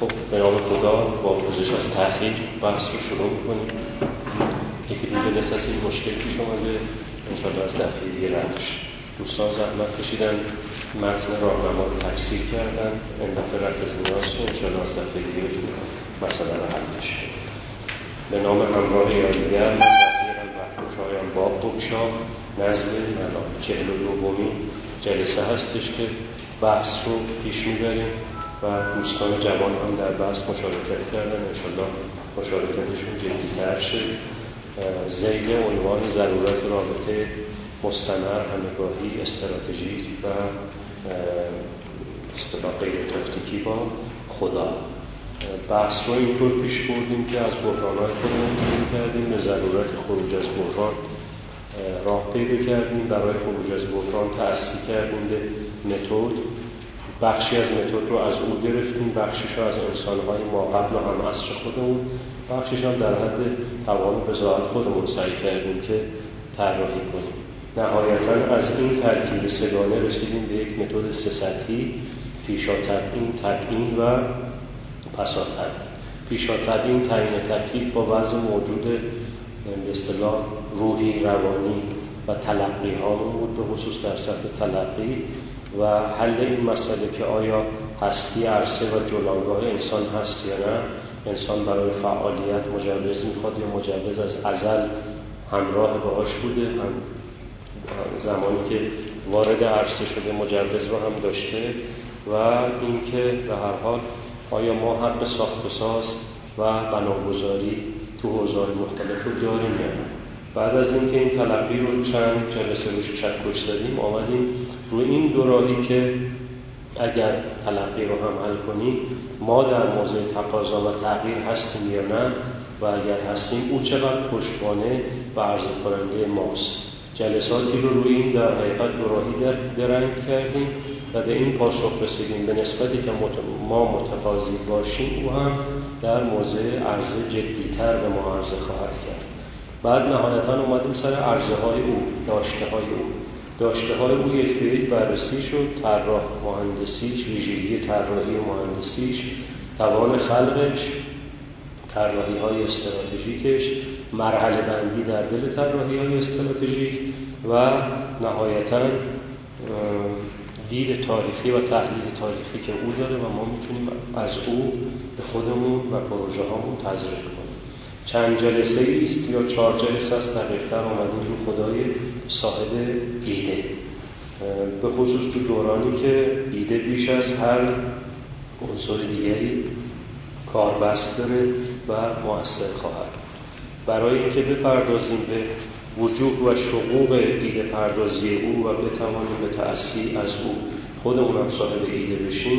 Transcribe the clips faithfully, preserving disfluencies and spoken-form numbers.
خب به نام خدا با پوزش از تأخیر بحث رو شروع می‌کنیم. یکی دو جلسه از این مشکل پیش اومده، انشاءالله از دفعه دیگه رفش. دوستان زحمت کشیدن، متن راهنما رو تفسیر کردن، این دفعه رفت از نیاز شد، انشاءالله از دفعه دیگه مسئله رو حل بشه. به نام همراه یادیگر من رفیق الوقت شایان باب بکشا نزد چهل و دومین جلسه هستش که بحث رو پیش میبریم و دوستان جوان هم در بحث مشارکت کردن. انشاءالله مشارکتشون جدی‌تر شه. ذیل عنوان ضرورت رابطه مستمر، همگاهی، استراتژیک و اصطلاح غیر تاکتیکی با خدا. بحث رو اینطور پیش بردیم که از بحران‌های خودمون شروع کردیم، به ضرورت خروج از بحران راه پیدا کردیم. برای خروج از بحران تأسیس کردیم به متد. بخشی از متد رو از او گرفتیم، بخشیش رو از انسان‌های ما قبل و هم عصر خودمون، بخشیش هم در حد توان بضاعت خودمون سعی کردیم که طراحی کنیم. نهایتاً از این ترکیب سگانه رسیدیم به یک متد سه سطحی: پیشا تبیین، تبیین و پسا تبیین. پیشا تبیین تعیین تکلیف با وضع موجود به اصطلاح روحی، روانی و تلقی هامون بود، به خصوص در سطح تلقی و حل این مسئله که آیا هستی عرصه و جولانگاه انسان هست یا نه. انسان برای فعالیت مجوز میخواد یا مجوز از ازل همراه باهاش بوده، هم زمانی که وارد عرصه شده مجوز رو هم داشته و اینکه به هر حال آیا ما حق ساخت و ساز و بناگذاری تو حوزه‌های مختلف رو داریم یا نه. بعد از اینکه این تلقی رو چند جلسه روش چکش زدیم، آمدیم روی این دو راهی که اگر تلقی رو هم حل کنیم ما در موضع تقاضا و تغییر هستیم یا نه و اگر هستیم او چقدر پشتوانه و عرضه کننده ماست. جلساتی رو روی این در حقیقت دو راهی درنگ کردیم و به این پاسخ رسیدیم به نسبتی که ما متقاضی باشیم او هم در موضع عرضه جدی‌تر به ما عرضه خواهد کرد. بعد نهایتاً اومدیم سر عرضه های او، داشته های او. داشته های او یک به یک بررسی شد: طراح مهندسیش، ویژگی طراحی مهندسیش، توان خلقش، طراحی های استراتژیکش، مرحله بندی در دل طراحی های استراتژیک و نهایتاً دید تاریخی و تحلیل تاریخی که او داره و ما میتونیم از او به خودمون و پروژه هامون تزریق کنیم. چند جلسه ایست یا چهار جلسه است دقیق‌تر اومدیم رو خدای صاحب ایده، به خصوص تو دورانی که ایده بیش از هر عنصر دیگری کاربست داره و مؤثر خواهد. برای اینکه بپردازیم به وجوه و شقوق ایده پردازی او و بتوانیم به تأثیر از او خودمون هم صاحب ایده بشیم،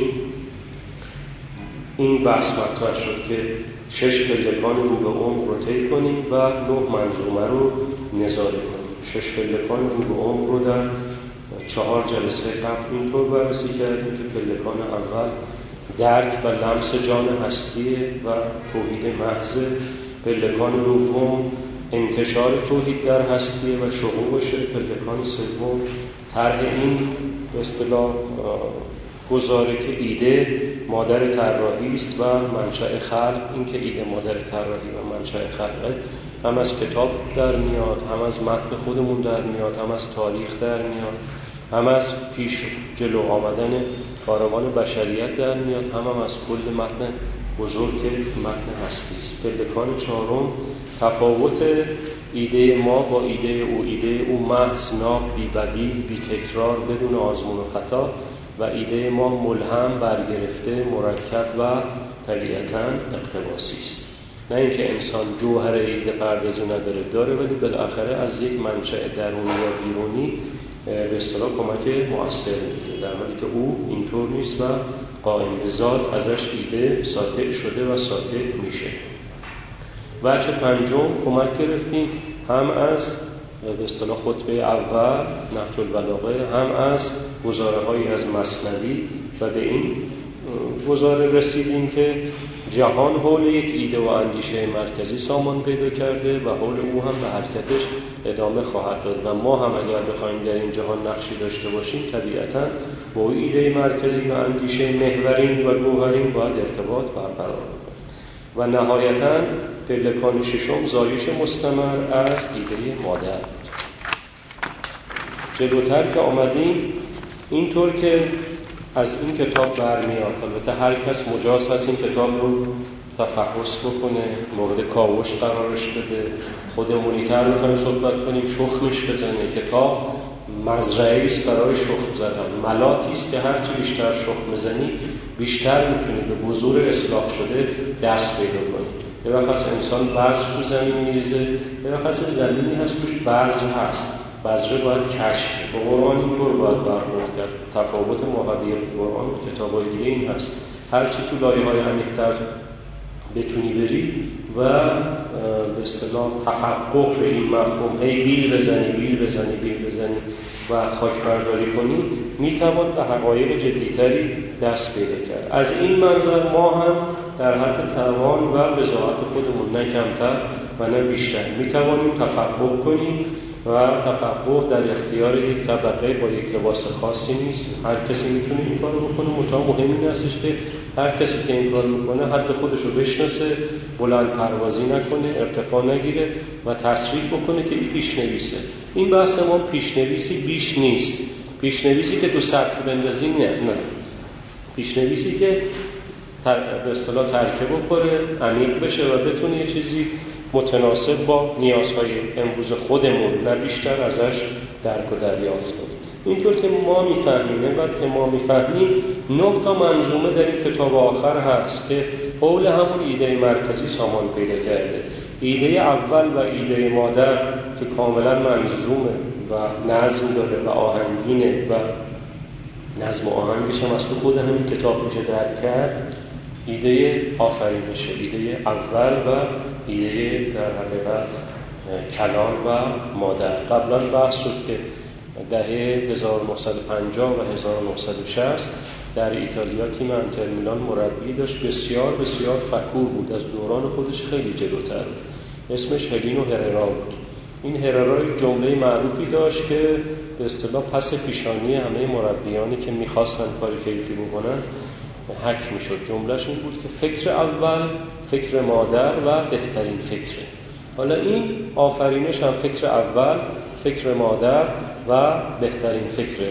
این بحث مطرح شد که شش پلکان رو به عمق رو طی کنیم و نه منظومه رو نظاره کنیم. شش پلکان رو به عمق رو در چهار جلسه قبل اینطور بررسی کردیم که پلکان اول درک و لمس جان هستیه و توحید محض. پلکان دوم انتشار توحید در هستیه و شقوقشه. پلکان سوم طرح این به اصطلاح گزاره که ایده مادر طراحی است و منشأ خلق. این که ایده مادر طراحی و منشأ خلقه هم از کتاب در میاد، هم از متن خودمون در میاد، هم از تاریخ در میاد، هم از پیش جلو آمدن کاروان بشریت در میاد، هم هم از کل متن بزرگ متن هستی است. پلکان چهارم تفاوت ایده ما با ایده او. ایده او محض، ناب، بی بدیل، بی تکرار، بدون آزمون و خطا و ایده ما ملهم، برگرفته، مرکب و طبیعتاً اقتباسی است. نه اینکه انسان جوهر ایده پردازی نداره، داره، ولی بالاخره از یک منشأ درونی یا بیرونی به اصطلاح کمک مؤثر میگیره، در حالی که او اینطور نیست و قائم به ذات ازش ایده ساطع شده و ساطع میشه. وجه پنجم کمک گرفتیم هم از به اصطلاح خطبه اول نهج البلاغه، هم از گزاره‌هایی از مثنوی و به این گزاره رسیدیم که جهان حول یک ایده و اندیشه مرکزی سامان پیدا کرده و حول او هم به حرکتش ادامه خواهد داد و ما هم اگر بخوایم در این جهان نقشی داشته باشیم طبیعتاً با اون ایده مرکزی و اندیشه محورین و گوهرین باید ارتباط برقرار کنیم. و نهایتاً پلکان ششم زایش مستمر از ایده مادر بود. جلوتر که آمدیم اینطور که از این کتاب برمیاد، البته هر کس مجاز هست این کتاب رو تفحص بکنه، مورد کاوش قرارش بده، خودمونی‌تر بخوایم صحبت کنیم شخمش بزنه. کتاب مزرعه‌ای است برای شخم زدن، ملاطی است که هرچی بیشتر شخم بزنی بیشتر میتونی به بذور اصلاح شده دست پیدا کنی. یه وقت هست انسان بذر تو زمین میریزه، یه وقت هست زمینی هست توش بذر هست، بذره باید کشف شه. با قرآن اینطور باید برخورد کرد. تفاوت ماهوی قرآن و کتاب‌های دیگه این هست، هرچی تو لایه‌های عمیق‌تر بتونی بری و به اصطلاح تفقه به این مفهوم هی بیل بزنی بیل بزنی بیل بزنی و خاک برداری کنی، میتوان به حقایق جدیتری دست پیدا کرد. از این منظر ما هم در حد توان و بضاعت خودمون نه کمتر و نه بیشتر میتوانیم تفقه کنیم و تفقه در اختیار یک طبقه با یک لباس خاصی نیست. هر کسی میتونه این کارو بکنه، منتها مهم این هستش که هر کسی که این کار میکنه حد خودش رو بشناسه، بلند پروازی نکنه، ارتفاع نگیره و تصریح بکنه که این پیشنویسه. این بحث ما پیشنویسی بیش نیست. پیشنویسی که تو سطح بندازی نه نه پیشنویسی که تر... به اصطلاح ترکه بخوره، عمیق بشه و بتونه یه چیزی متناسب با نیازهای امروز خودمون نه بیشتر ازش درک و دریافت کنیم. اینطور که ما میفهمیم، بعد که ما میفهمیم نه تا منظومه در این کتاب آخر هست که حول همون ایده مرکزی سامان پیدا کرده. ایده اول و ایده مادر که کاملا منظومه و نظم داره و آهنگینه و نظم و آهنگش هم از تو خود همین کتاب میشه درک کرد. ایده آفرینشه، ایده اول و ایده در حقیقت کلان و مادر. قبلا بحث شد که دهه هزار و نهصد و پنجاه و هزار و نهصد و شصت در ایتالیا تیم انتر میلان مربی داشت بسیار بسیار فکور بود، از دوران خودش خیلی جلوتر بود، اسمش هلینو هررا بود. این هررا جمله معروفی داشت که به اصطلاح پس پیشانی همه مربیانی که می‌خواستن کار کیفی بکنن حک میشد. جملهش این بود که فکر اول فکر مادر و بهترین فکره. حالا این آفرینش هم فکر اول فکر مادر و بهترین فکره.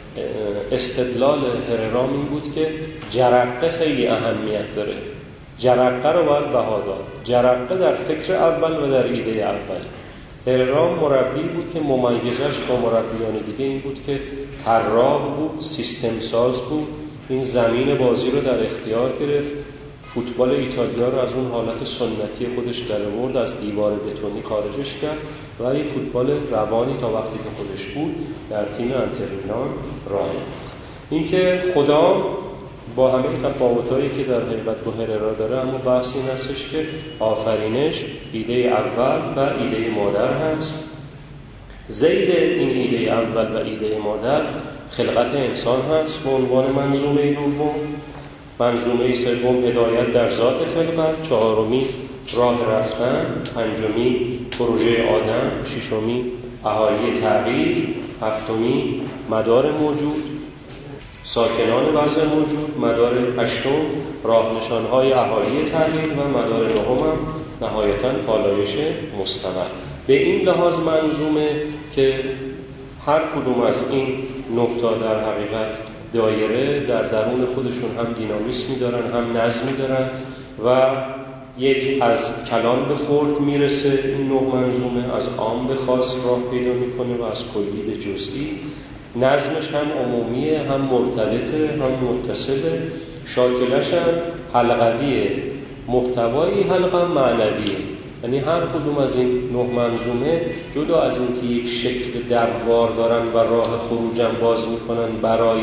استدلال هررام این بود که جرقه خیلی اهمیت داره، جرقه رو باید بها داد. جرقه در فکر اول و در ایده اول. هررام مربی بود که ممیزش با مربیان دیگه این بود که طراح بود، سیستم ساز بود. این زمین بازی رو در اختیار گرفت، فوتبال ایتالیا رو از اون حالت سنتی خودش در آورد، از دیوار بتونی خارجش کرد و این فوتبال روانی تا وقتی که خودش بود در تیم انتر میلان راه انداخت. این که خدا با همه تفاوتایی که در حقیقت با هررا داره، اما بحث این هستش که آفرینش ایده اول و ایده مادر هست. زید این ایده اول و ایده مادر خلقت انسان هست به عنوان منظومه دوم. منظومه سوم هدایت در ذات خلقت، چهارمی راه رفتن، پنجمی پروژه آدم، ششمی اهالی تغییر، هفتمی مدار موجود، ساکنان وضع موجود، مدار هشتم راهنشان‌های اهالی تغییر و مدار نهم هم نهایتاً پالایش مستمر. به این لحاظ منظومه که هر کدوم از این نقطه در حقیقت دایره در درون خودشون هم دینامیسمی دارن، هم نظمی دارن و یک از کلان به خرد میرسه این نوع منظومه، از عام به خاص راه پیدا میکنه و از کلی به جزئی. نظمش هم عمومیه، هم مرتبطه، هم متصله. شاکلش هم حلقویه، محتوایی حلقه معنویه. یعنی هر کدوم از این نه منظومه جدا از این که یک شکل دوار دارن و راه خروجم باز میکنن برای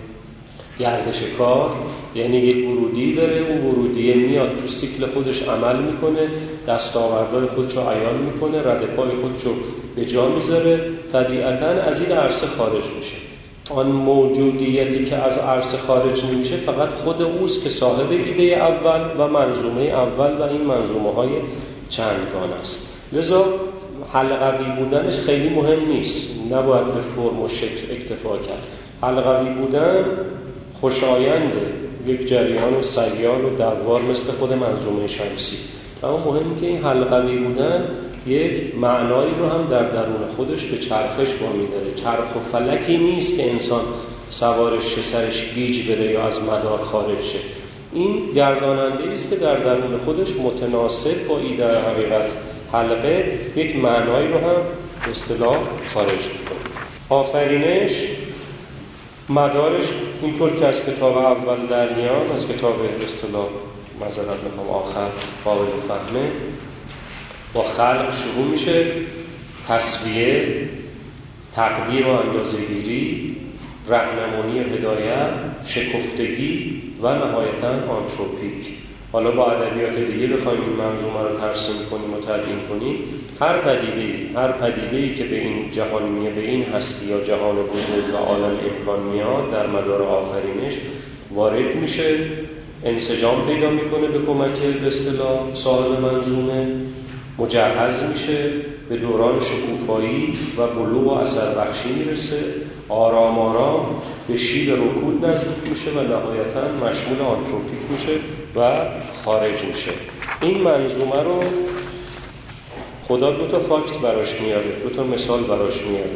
گردش کار، یعنی یک ورودی داره، اون ورودیه میاد تو سیکل خودش عمل میکنه، دستاوردهای خودش رو عیان میکنه، رد پای خودش رو به جا میذاره، طبیعتاً از این عرصه خارج میشه. آن موجودیتی که از عرصه خارج نمیشه فقط خود اوست که صاحب ایده اول و منظومه اول و این منظومه های چندگان است. لذا حلقوی بودنش خیلی مهم نیست، نباید به فرم و شکل اکتفا کرد. حلقوی بودن خوشاینده، یک جریان سیال و دوار مثل خود منظومه شمسی. اما مهمه که این حلقوی بودن یک معنایی رو هم در درون خودش به چرخش وامی داره. چرخ و فلکی نیست که انسان سوارش شه، سرش گیج بره یا از مدار خارج شه. این گرداننده است که در درون خودش متناسب با ایده حقیقت حلقه یک معنایی رو هم به اصطلاح خارج می‌کنه. آفرینش مدارش اینطور که از کتاب اول در میاد، از کتاب به اصطلاح معذرت میخوام آخر قابل فهمه، با خلق شروع میشه، تصویه، تقدیر و اندازه‌گیری، راهنمایی و هدایت، شکفتگی و نهایتاً آنتروپیک. حالا با ادبیات دیگه بخوایم این منظومه رو ترسیم کنیم و تدوین کنیم، هر پدیده‌ای هر پدیده‌ای که به این جهان میاد، به این هستی یا جهان بزرگ و عالم امکان میاد، در مدار آفرینش وارد میشه، انسجام پیدا میکنه به کمک به اصطلاح صاحب منظومه، مجهز میشه، به دوران شکوفایی و بلوغ و اثر بخشی میرسه، آرام آرام به شیب رکود نزدیک میشه و نهایتاً مشمول آنتروپیک میشه و خارج میشه. این منظومه رو خدا دو تا فاکت براش میاره، دو تا مثال براش میاره.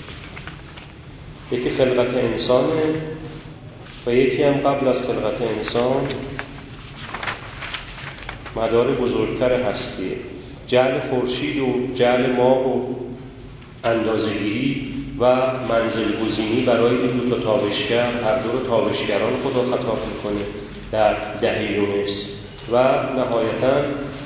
یکی خلقت انسانه و یکی هم قبل از خلقت انسان مدار بزرگتر هستیه. جعل خورشید و جعل ماه و اندازه‌گیری و منزل گزینی برای این دو تا تابشگر، هر دو رو تابشگران خدا خطاب میکنه در ده یونس و نهایتاً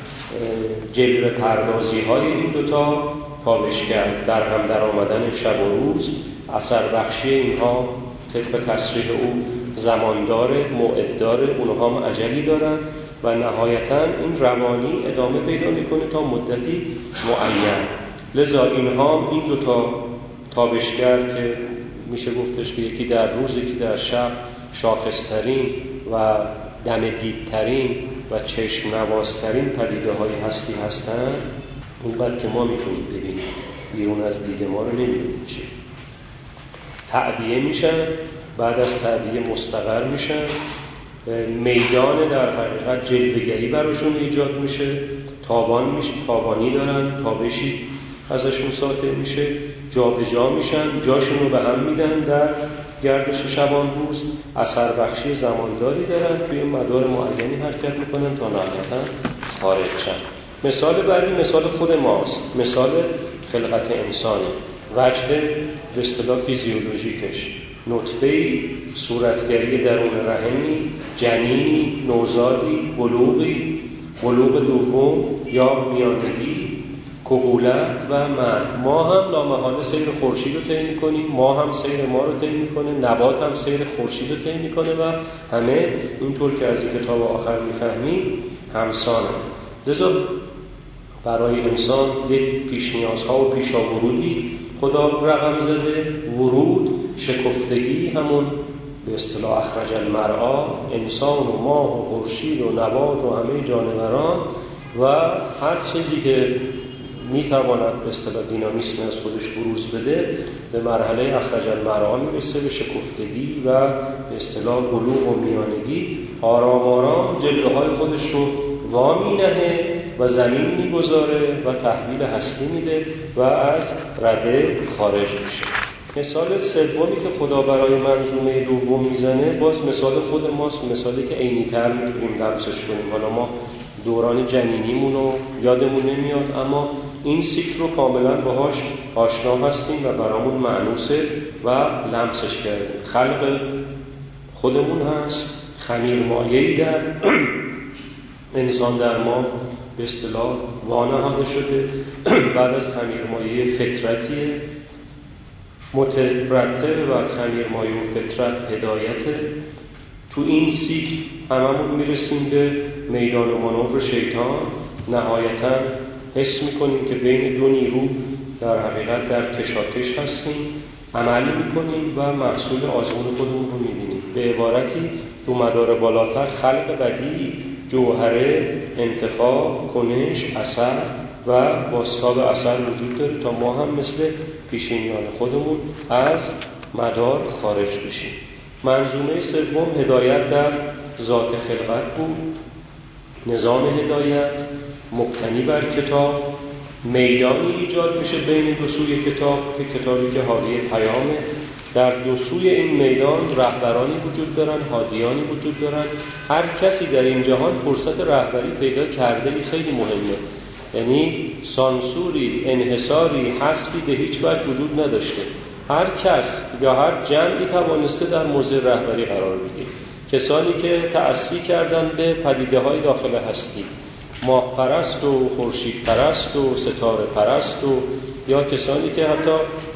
جلوه پردازی های این دو تا تابشگر در هم در آمدن شب و روز، اثر بخشی اینها طبق تصریح او زمان داره، موعد داره، اونها هم اجلی دارن و نهایتاً این روانی ادامه پیدا میکنه تا مدتی معین. لذا اینها این دو تا تابشگر که میشه گفتش که یکی در روز یکی در شب شاخصترین و دمدیدترین و چشم نوازترین پدیده های هستی هستن، اونقدر که ما میتونیم ببینیم، بیرون از دید ما رو نمیبینیم. چی تعبیه میشن، بعد از تعبیه مستقر میشن، میدان در حقیقت جلوه‌گری براشون ایجاد میشه، تابان میشه، تابانی دارن، تابشی ازشون ساطع میشه، جا به جا میشن، جاشون رو به هم میدن، در گردش شبان روز اثر بخشی زمانداری دارن، توی مدار معینی حرکت میکنن تا نهایتاً خارج شن. مثال بعدی مثال خود ماست، مثال خلقت انسانی، وجه به اصطلاح فیزیولوژیکش، نطفه‌ای، صورتگری درون رحمی، جنینی، نوزادی، بلوغی، بلوغ دوم یا میانگی، کهولت و مرگ. ما هم لامحاله سیر خورشید رو طی می‌کنیم، ما هم سیر ما رو طی می‌کنه، نبات هم سیر خورشید رو طی می‌کنه و همه اینطور که از این کتاب آخر می‌فهمیم همسانند. لذا برای انسان یک پیش نیازها و پیشا ورودی خدا رقم زده. ورود، شکفتگی، همون به اصطلاح اخرج المرعی، انسان و ماه و خورشید و نبات و همه جانوران و هر چیزی که میتواند به اصطلاح دینامیسم از خودش بروز بده، به مرحله اخرج المرعی میرسه، به شکفتگی و به اصطلاح بلوغ و میانگی. آرام آرام جلوه های خودش رو وامی نهه و زمین میگذاره و تحویل هستی میده و از رده خارج میشه. مثال سومی که خدا برای منظومه دوم میزنه باز مثال خود ماست، مثالی که عینی‌تر میتونیم لمسش کنیم. حالا ما دوران جنینیمون رو یادمون نمیاد، اما این سیکل رو کاملا باهاش آشنا هستیم و برامون معنوسه و لمسش کردیم. خلق خودمون هست، خمیرمایه‌ای در انسان در ما به اصطلاح وانهاده شده، بعد از خمیرمایه فطرتیه، مترتب بر خمیرمایه و فطرت هدایته. تو این سیکل هممون میرسیم به میدان و مانور شیطان. نهایتاً حس میکنیم که بین دو نیرو در حقیقت در کشاکش هستیم، عمل میکنیم و محصول آزمون خودمون رو میبینیم. به عبارتی تو مدار بالاتر خلق بدی، جوهره، انتخاب، کنش، اثر و بازتاب اثر وجود داره تا ما هم مثل پیشینیان خودمون از مدار خارج بشیم. منظومه سوم هدایت در ذات خلقت بود. نظام هدایت مبتنی بر کتاب، میدانی ایجاد میشه بین دو سوی کتاب که کتابی که حاوی پیامه. در دو سوی این میدان رهبرانی وجود دارن، هادیانی وجود دارن. هر کسی در این جهان فرصت رهبری پیدا کرده ای خیلی مهمه. یعنی سانسوری، انحصاری، حذفی به هیچ وجه وجود نداشته. هر کس یا هر جمعی توانسته در موضع رهبری قرار بگیره. کسانی که تأسی کردن به پدیده‌های داخل هستی، ماه پرست و خورشید پرست و ستاره پرست و یا کسانی که حتی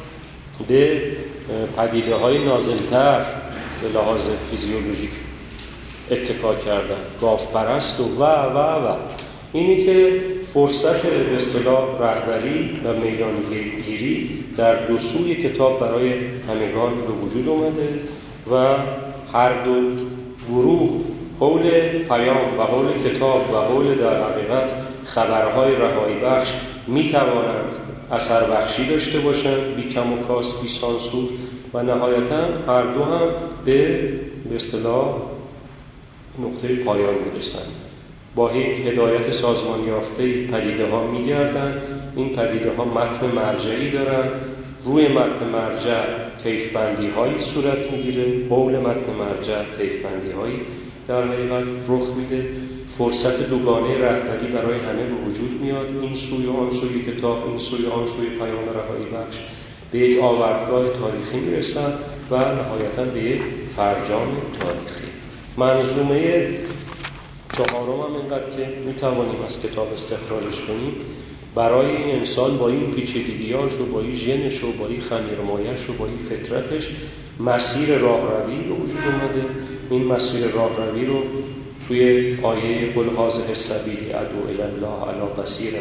به پدیده‌های نازل‌تر به لحاظ فیزیولوژیک اتکا کردن، گاو پرست و و و و اینی که فرصت به اصطلاح رهبری و میدانگیری در دو سوی کتاب برای همگان به وجود اومده و هر دو گروه حول پیام و حول کتاب و حول در حقیقت خبرهای رهایی بخش می توانند اثر بخشی داشته باشند، بی کم و کاست، بی سانسور، و نهایتا هر دو هم به به اصطلاح نقطه پایان میرسند. با یک هدایت سازمان یافته پدیده ها میگردن. این پدیده ها متن مرجعی دارن. روی متن مرجع طیف بندی هایی صورت میگیره. حول متن مرجع طیف بندی هایی در حقیقت رخ میده. فرصت دوگانه رهبری برای همه به وجود میاد. این سوی و آن سوی کتاب، این سوی و آن سوی پیام رهایی بخش به یک آوردگاه تاریخی میرسن و نهایتا به یک فرجام تاریخی. منظومه چهارم هم اینقدر که میتوانیم از کتاب استخراجش کنیم، برای این انسان با این پیچیدگی‌هاش و با این ژنش و با این خمیرمایش و با این فطرتش مسیر راهروی به وجود اومده. این مسیر راهروی رو توی آیه قل هذه السبیل ادعو الی الله علی بصیرة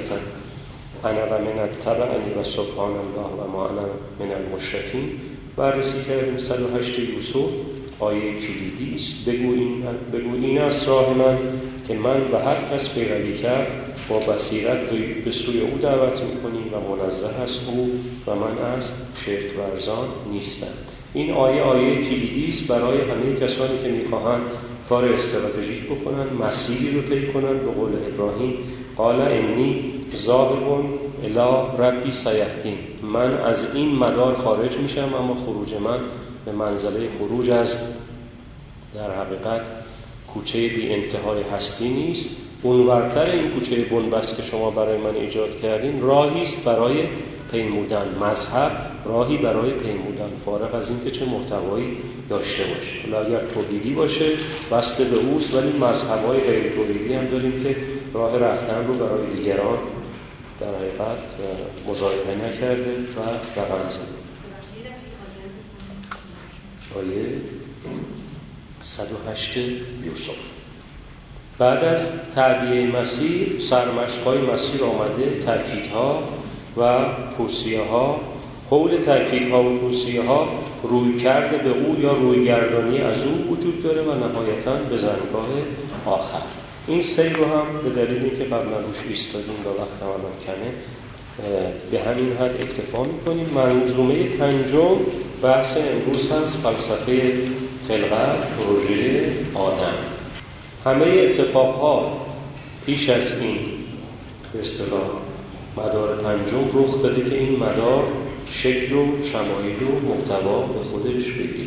انا و من اتبعنی و سبحان الله و ما انا من المشرکین بررسی کردیم. صد و هشت یوسف آیه کلیدی است. بگو این بگو این است راه من که من و هر کس پیروی کرد با بصیرت به سوی او دعوت می‌کنیم و منزه است او و من از شرک ورزان نیستم. این آیه آیه کلیدی است برای همه کسانی که می‌خواهند کار استراتژیک بکنن، مسیری رو طی کنن. به قول ابراهیم قال انی ذاهب الی ربی سیهدین، من از این مدار خارج میشم اما خروج من به منزله خروج از در حقیقت کوچه بی انتهای هستی نیست. اونورتر این کوچه بنبست که شما برای من ایجاد کردین راهی است برای پیمودن. مذهب راهی برای پیمودن، فارغ از این که چه محتوایی داشته باشه. حالا اگر توحیدی باشه بسته به اوست، ولی مذهب‌های غیر توحیدی هم داریم که راه رفتن رو برای دیگران در حقیقت مذاکره نکرده و رقم زده. آیه صد و هشت یوسف. بعد از تعبیه مسیر، سرمشق‌های مسیر آمده، تأکیدها و توصیه‌ها. حول تأکیدها و توصیه‌ها روی کرده به او یا روی گردانی از او وجود داره و نهایتاً به زنگاه آخر. این سیر رو هم به دلیلی که قبلا روش ایستادیم و وقت الان کمه به همین حد اکتفا می‌کنیم. منظومه پنجم بحث امروز هست فلسفه خلقت، پروژه آدم. همه اتفاقها پیش از این به اصطلاح مدار پنجم رخ داده که این مدار شکل و شمایل و محتوا به خودش بگیره.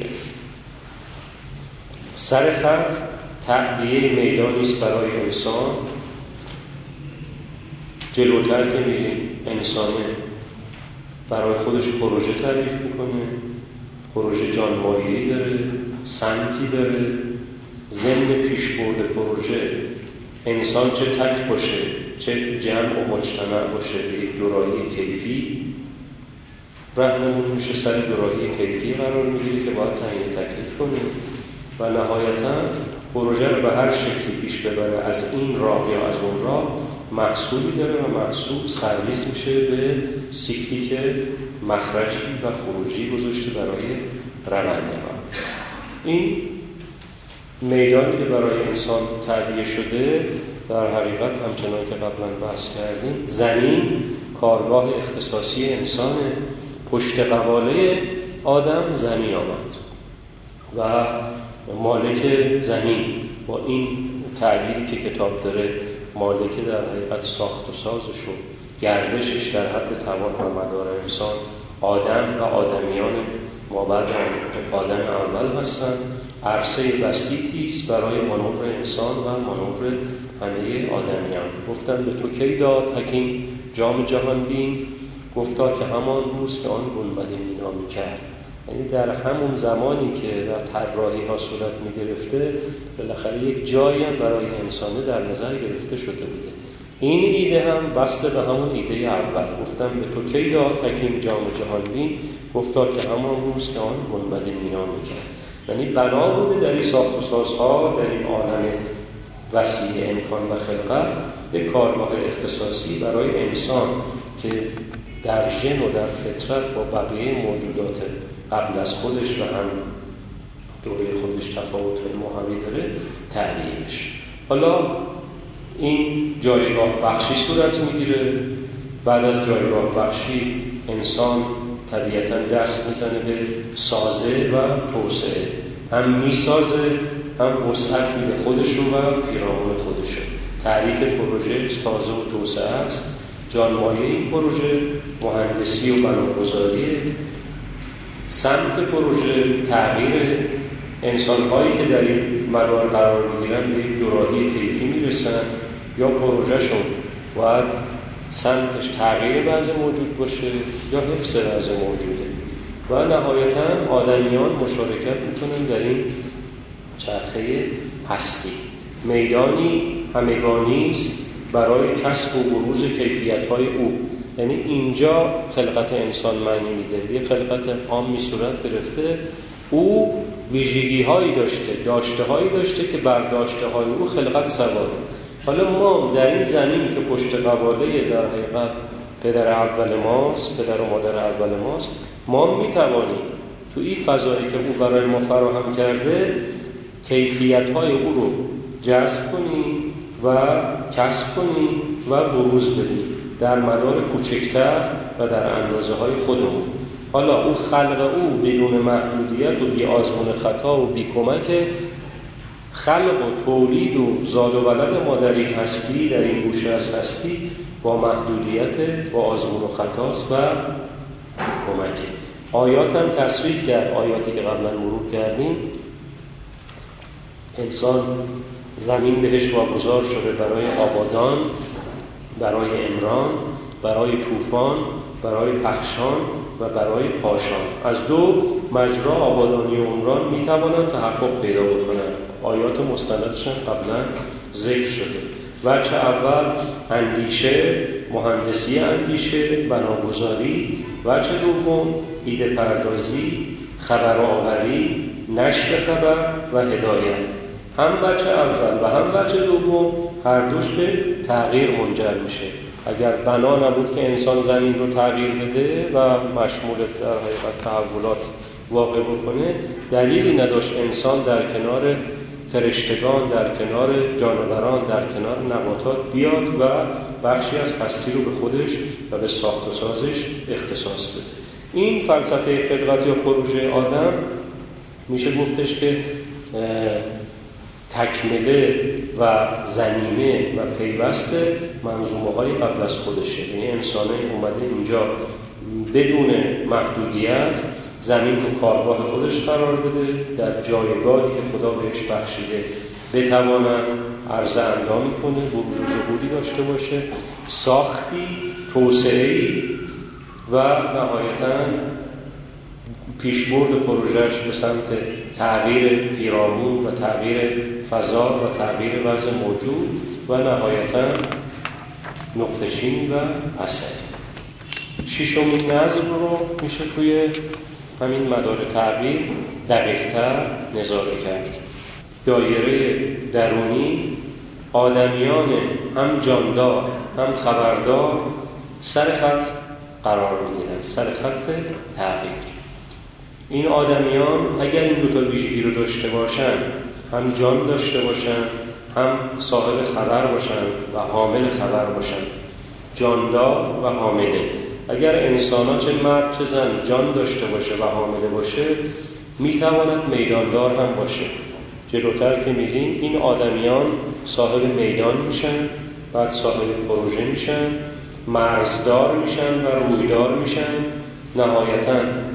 سر خط تعبیه میدانی است برای انسان. جلوتر که میریم انسان برای خودش پروژه تعریف میکنه. پروژه جانمایه‌ای داره، سمتی داره. ضمن پیشبرد پروژه انسان چه تک باشه چه جمع و مجتمع باشه به یک دوراهی کیفی رهنمون میشه. سر دوراهی کیفی قرار میگیره که باید تعیین تکلیف کنه و نهایتا پروژه رو به هر شکلی پیش ببره. از این راه یا از اون راه محصولی داره و محصول سرویس میشه به سیکلی که مخرجی و خروجی گذاشته برای روندگان. این میدانی که برای انسان تعبیه شده در حقیقت همچنان که قبلا بحث کردیم زمین کارگاه اختصاصی انسانه. پشت قباله آدم زمین آمد و مالک زمین، با این تعبیری که کتاب داره، مالک در حقیقت ساخت و سازش و گردشش در حد توان و مدار انسان آدم و آدمیان ما بعد آدم اول هستند. عرصه بسیطی است برای مانور انسان و مانور همه آدمیان. گفتن به تو کی داد حکیم جام جهان بین، گفتا که همان روز که آن گنبد مینا می کرد. یعنی در همون زمانی که در طراحی ها صورت می گرفته، بالاخره یک جایی هم برای انسانه در نظر گرفته شده بوده. این ایده هم بسته به همون ایده اول. گفتم به تو کی داد حکیم جام جهان بین، گفتا که همان روز که آن گنبد مینا می کرد. یعنی بنا بوده در این ساخت و سازها، در این عالم وسیع امکان و خلقت، یک کارگاه اختصاصی برای انسان که در ژن و در فطرت با بقیه موجودات قبل از خودش و هم دوره خودش تفاوت‌های ماهوی داره تعبیه بشه. حالا این جایگاه بخشی صورت میگیره. بعد از جایگاه بخشی انسان طبیعتاً دست میزنه به سازه و توسعه، هم میسازه هم وسعت میده خودشو و پیرامون خودشو. تعریف پروژه سازه و توسعه است. جانمایه این پروژه مهندسی و بناگذاری، سمت پروژه تغییر انسان‌هایی که در این مدار قرار میگیرن به یک دوراهی کیفی میرسن، یا پروژهشون باید سمتش تغییر بعض موجود باشه یا حفظ بعض موجوده. و نهایتاً آدمیان مشارکت میکنن در این چرخه هستی. میدانی همگانی است برای کسب و بروز کیفیت‌های او. یعنی اینجا خلقت انسان معنی میده. یه خلقت عامی صورت گرفته، او ویژگی‌هایی داشته، داشته‌هایی داشته که بر داشته‌های او خلقت سواره. حالا ما در این زمین که پشت قباله در حقیقت پدر اول ماست، پدر و مادر اول ماست، ما میتوانیم تو این فضایی که او برای ما فراهم کرده کیفیت‌های او رو جذب کنیم و کسب کنیم و بروز بدیم در مدار کوچکتر و در اندازه‌های خودمون. حالا او خلق او بدون محدودیت و بی آزمون خطا و بی کمک خلق و تولید و زاد و ولد ما در این هستی، در این گوشه از هستی، با محدودیت، با آزمون و خطاست و کمکی. آیات هم تصریح کرد، آیاتی که قبلا مرور کردیم. انسان زمین بهش واگذار شده برای آبادان، برای عمران، برای طوفان، برای پخشان و برای پاشان. از دو مجرا آبادانی و عمران میتوانند تحقق پیدا بکنند. آیات مستندشان قبلا ذکر شده. وجه اول اندیشه، مهندسی اندیشه، بناگذاری. وجه دوم ایده پردازی، خبر آوری، نشر خبر و هدایت. هم وجه اول و هم وجه دوم هر دوش به تغییر منجر میشه. اگر بنا نبود که انسان زمین رو تغییر بده و مشمول در حقیقت تحولات واقع بکنه، دلیلی نداشت انسان در کنار فرشتگان، در کنار جانوران، در کنار نباتات بیاد و بخشی از هستی رو به خودش و به ساخت و سازش اختصاص بده. این فلسفه خلقت یا پروژه آدم میشه گفتش که تکمله و زمینه و پیوست منظومه های قبل از خودشه. یعنی انسانه اومده اینجا بدون محدودیت زمین رو کارگاه خودش قرار بده، در جایگاهی که خدا بهش بخشیده بتواند عرضه اندام کنه، بروز و ظهوری داشته باشه، ساختی، توسعه‌ای و نهایتاً پیشبرد پروژهش به سمت تغییر پیرامون و تغییر فضا و تغییر وضع موجود و نهایتاً نقطه‌چین و اثر. ششمین نظم رو میشه توی همین مدار تغییر دقیق‌تر نظاره کرد. دایره درونی آدمیان هم جاندار هم خبردار سر خط قرار میگیرن، سر خط تغییر. این آدمیان اگر این دو تا ویژگی رو داشته باشن، هم جان داشته باشن، هم صاحب خبر باشن و حامل خبر باشن، جاندار و حامله، اگر انسان چه مرد چه زن جان داشته باشه و حامله باشه میتواند میداندار هم باشه. جلوتر که میریم این آدمیان صاحب میدان میشن، بعد صاحب پروژه میشن، مرزدار میشن و رویدار میشن، نهایتاً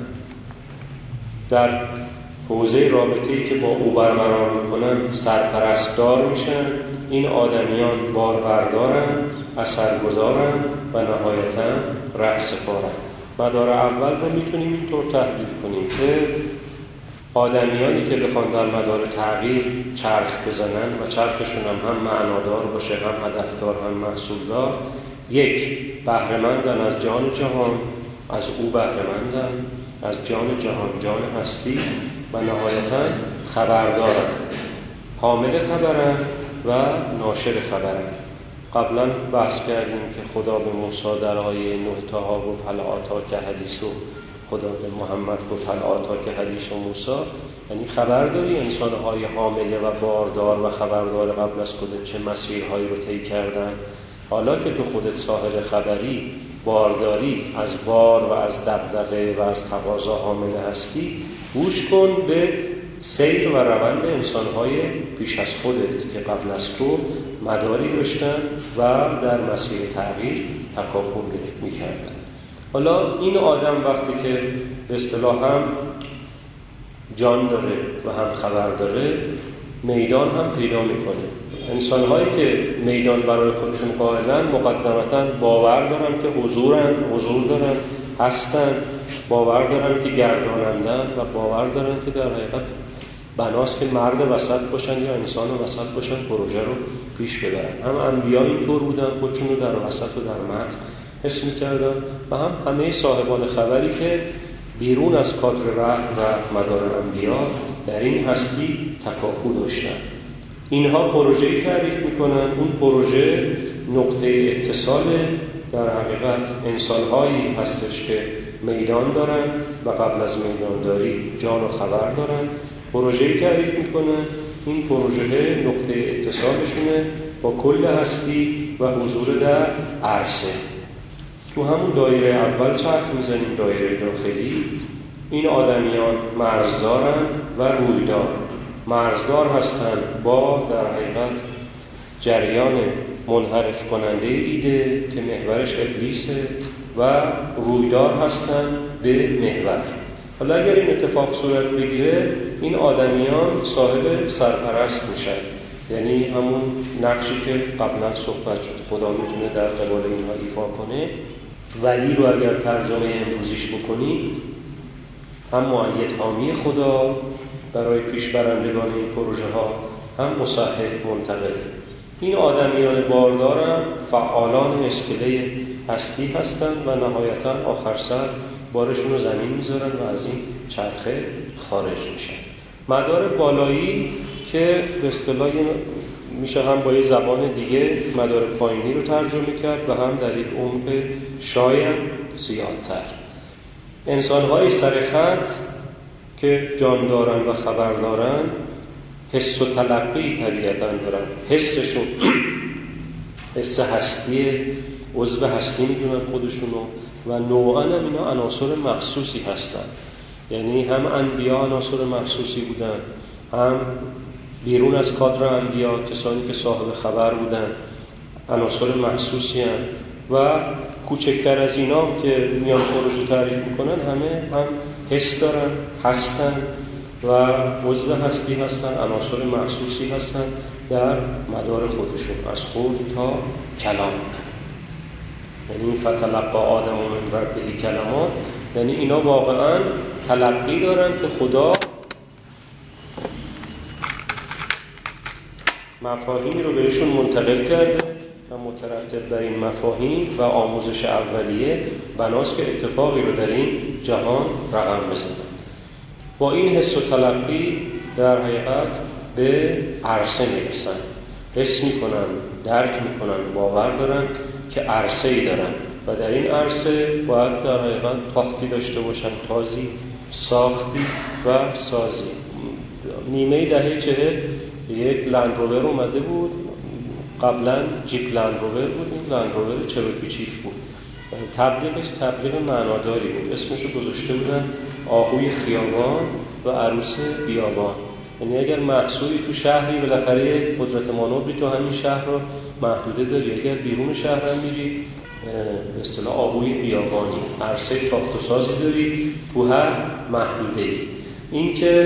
در حوزه رابطه‌ای که با او برقرار میکنن سرپرستدار میشن. این آدمیان باربردارن، اثرگذارن و نهایتاً رهسپارن. مدار اول رو میتونیم اینطور تحلیل کنیم که آدمیانی که بخوان در مدار تغییر چرخ بزنن و چرخشون هم هم معنادار باشه، هم هدفدار، هم محصولدار، یک، بهره‌مندن از جان جهان، از او بهره‌مندن، از جان جهان، جان هستی و نهایتاً خبردارن، حامل خبرن و ناشر خبرن. قبلا بحث کردیم که خدا به موسی در آیه نه تا گفت هل آتاک حدیث، و خدا به محمد گفت هل آتاک حدیث و موسی، یعنی خبرداری انسان‌های حامله و باردار و خبردار قبل از خودت چه مسیرهایی رو طی کردن. حالا که تو خودت صاحب خبری، بارداری، از بار و از دغدغه و از تقاضا حامله هستی، گوش کن به سیر و روند انسان‌های پیش از خودت که قبل از تو مداری داشتن و در مسیر تغییر تکاپل می‌کردن. حالا این آدم وقتی که به اصطلاح هم جان داره و هم خبر داره، میدان هم پیدا میکنه. انسان‌هایی که میدان برای خودشون قائلن مقدمتاً باور دارن که حضورن، حضور دارن، هستن، باور دارن که گردانندن و باور دارن که در حقیقت بناست که مرد وسط باشن یا انسان وسط باشن پروژه رو پیش ببرن. هم انبیا اینطور بودن، خودشون رو در وسط و در مرز حس می‌کردن و هم همه صاحبان خبری که بیرون از کادر وحی و مدار انبیا در این هستی تکاپو داشتن. اینها پروژه‌ای تعریف میکنن. اون پروژه نقطه اتصال در حقیقت انسان‌هایی هستش که میدان دارن و قبل از میدانداری جان و خبر دارن. پروژه‌ای تعریف میکنن. این پروژه نقطه اتصالشونه با کل هستی و حضور در عرصه. تو همون دایره اول چرخ میزنیم، دایره داخلی. این آدمیان مرزدارن و رویدار. مرزدار هستند با در حقیقت جریان منحرف کننده ایده که محورش ابلیسه و رویدار هستند به محور. حالا اگر این اتفاق صورت بگیره این آدمیان صاحب سرپرست میشن، یعنی همون نقشی که قبلا صحبت شد خدا میتونه در قبال اینها ایفا کنه. ولی رو اگر ترجمه امروزیش بکنی هم مؤید حامی خدا برای پیشبرندگان این پروژه ها، هم مصحح منتقل. این آدمیان باردارن فعالان اسکله هستی هستند و نهایتاً آخر سر بارشون رو زمین میذارن و از این چرخه خارج میشن. مدار بالایی که به اصطلاح میشه هم با یه زبان دیگه مدار پایینی رو ترجمه کرد و هم در یک عمق شاید زیادتر. انسان‌های سرخط که جان دارن و خبر دارن حس و تلقی طبیعتاً دارن. حسشون حس هستی، عضو هستی میدونن خودشونو و نوعاً هم اینا عناصر مخصوصی هستن. یعنی هم انبیا عناصر مخصوصی بودن، هم بیرون از کادر انبیا کسانی که صاحب خبر بودن عناصر مخصوصی هستن و کوچکتر از اینا که میان پروژه تعریف میکنن همه هم حس دارن، هستن و عضو هستی هستن، عناصر مخصوصی هستن در مدار خودشون از خود تا کلام. یعنی فتلقی آدم من ربه کلمات، یعنی اینا واقعا تلقی دارن که خدا مفاهیمی رو بهشون منتقل کرده و مترتب بر این مفاهیم و آموزش اولیه بناست که اتفاقی رو در این جهان رقم بزنن. با این حس و تلقی در حقیقت به عرصه میرسن، حس میکنن، درک میکنن، باور دارن که عرصه‌ای دارن و در این عرصه باید در حقیقت تاختی داشته باشن، تازی، ساختی و سازی. نیمه دهه چهل یک لند روور اومده بود، قبلا جیپ لند روور بود، این لند روور چروکی چیف بود. تبلیغش تبلیغ معناداری بود. اسمشو گذاشته بودن آهوی خیابان و عروس بیابان. یعنی اگر محصولی تو شهری بالاخره قدرت مانوری تو همین شهر رو محدوده داری، اگر بیرون شهر هم میری به اصطلاح آهوی بیابانی، عرصه ساخت و سازی داری تو هر محدوده‌ای. این که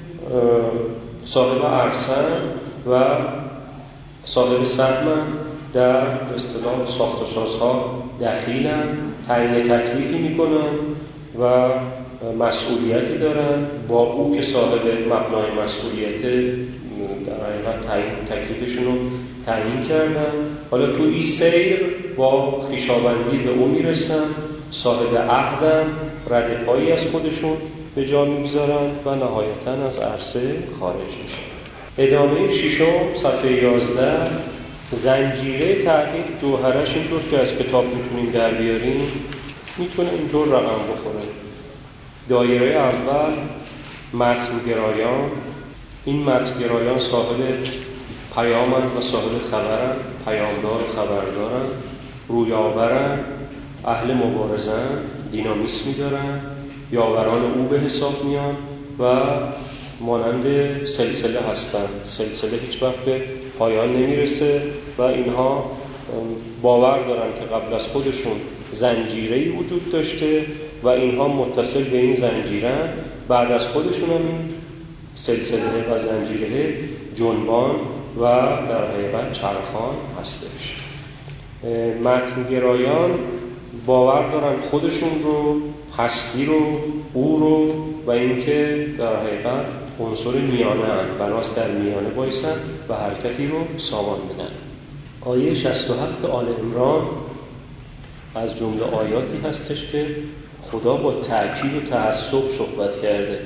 صاحب عرصه و صاحب سهم در به اصطلاح ساخت و سازها دخیلن، تعیین تکلیفی میکنن و مسئولیتی دارن. با او که صاحب مبنای مسئولیت در حقیقت تعیین تکلیفشون رو تعیین کردن، حالا تو این سیر با خویشاوندی به او میرسن، صاحب عهدن، رد پایی از خودشون به جا میگذارن و نهایتاً از عرصه خارج میشن. ادامه ششم صفحه یازده، زنجیره تحقیق جوهرش اینطور که از کتاب میتونیم در بیاریم میتونه اینطور رقم بخوره. دایره اول متنگرایان، این متنگرایان صاحب پیامن و صاحب خبرن، پیامدار خبردارن، رویاورن، اهل مبارزن، دینامیسمی دارن، یاوران او به حساب میان و مانند سلسله هستن. سلسله هیچ وقت به پایان نمیرسه و اینها باور دارن که قبل از خودشون زنجیره‌ای وجود داشته و اینها متصل به این زنجیره، بعد از خودشون هم این سلسله و زنجیره جنبان و در حقیقت چرخان هستش. متنگرایان باور دارن خودشون رو، هستی رو، او رو و اینکه در حقیقت عنصر میانه هستند، بناست در میانه بایستن و حرکتی رو سامان بدن. آیه شصت و هفت آل عمران از جمله آیاتی هستش که خدا با تأکید و تعصب صحبت کرده.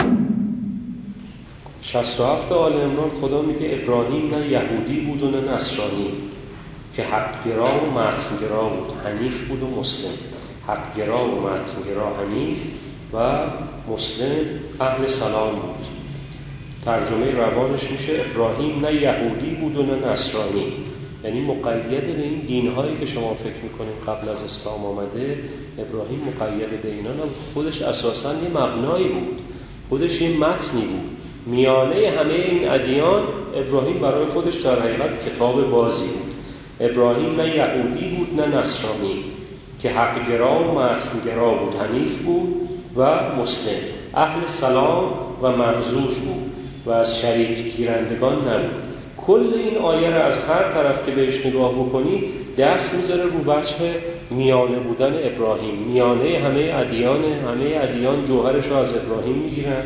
شصت و هفت آل عمران خدا میگه ابراهیم نه یهودی بود و نه نصرانی، که حقگرا و متنگرا بود، حنیف بود و مسلم. حقگرا و متنگرا حنیف و مسلم اهل سلام بود. ترجمه روانش میشه ابراهیم نه یهودی بود و نه نصرانی، یعنی مقید به این دین‌هایی که شما فکر میکنید قبل از اسلام آمده. ابراهیم مقید به اینا نبود، خودش اساساً یه مبنایی بود، خودش یه متنی بود. میانه همه این ادیان ابراهیم برای خودش در حقیقت کتاب بازی بود. ابراهیم نه یهودی بود نه نصرانی، که حقگرا و متنگرا بود، حنیف بود و مسلم، اهل سلام و ممزوج بود و از شریک گیرندگان نبود. کل این آیه را از هر طرف که بهش نگاه بکنی دست میذاره رو وجه میانه بودن ابراهیم. میانه همه ادیان، همه ادیان جوهرش رو از ابراهیم میگیرن.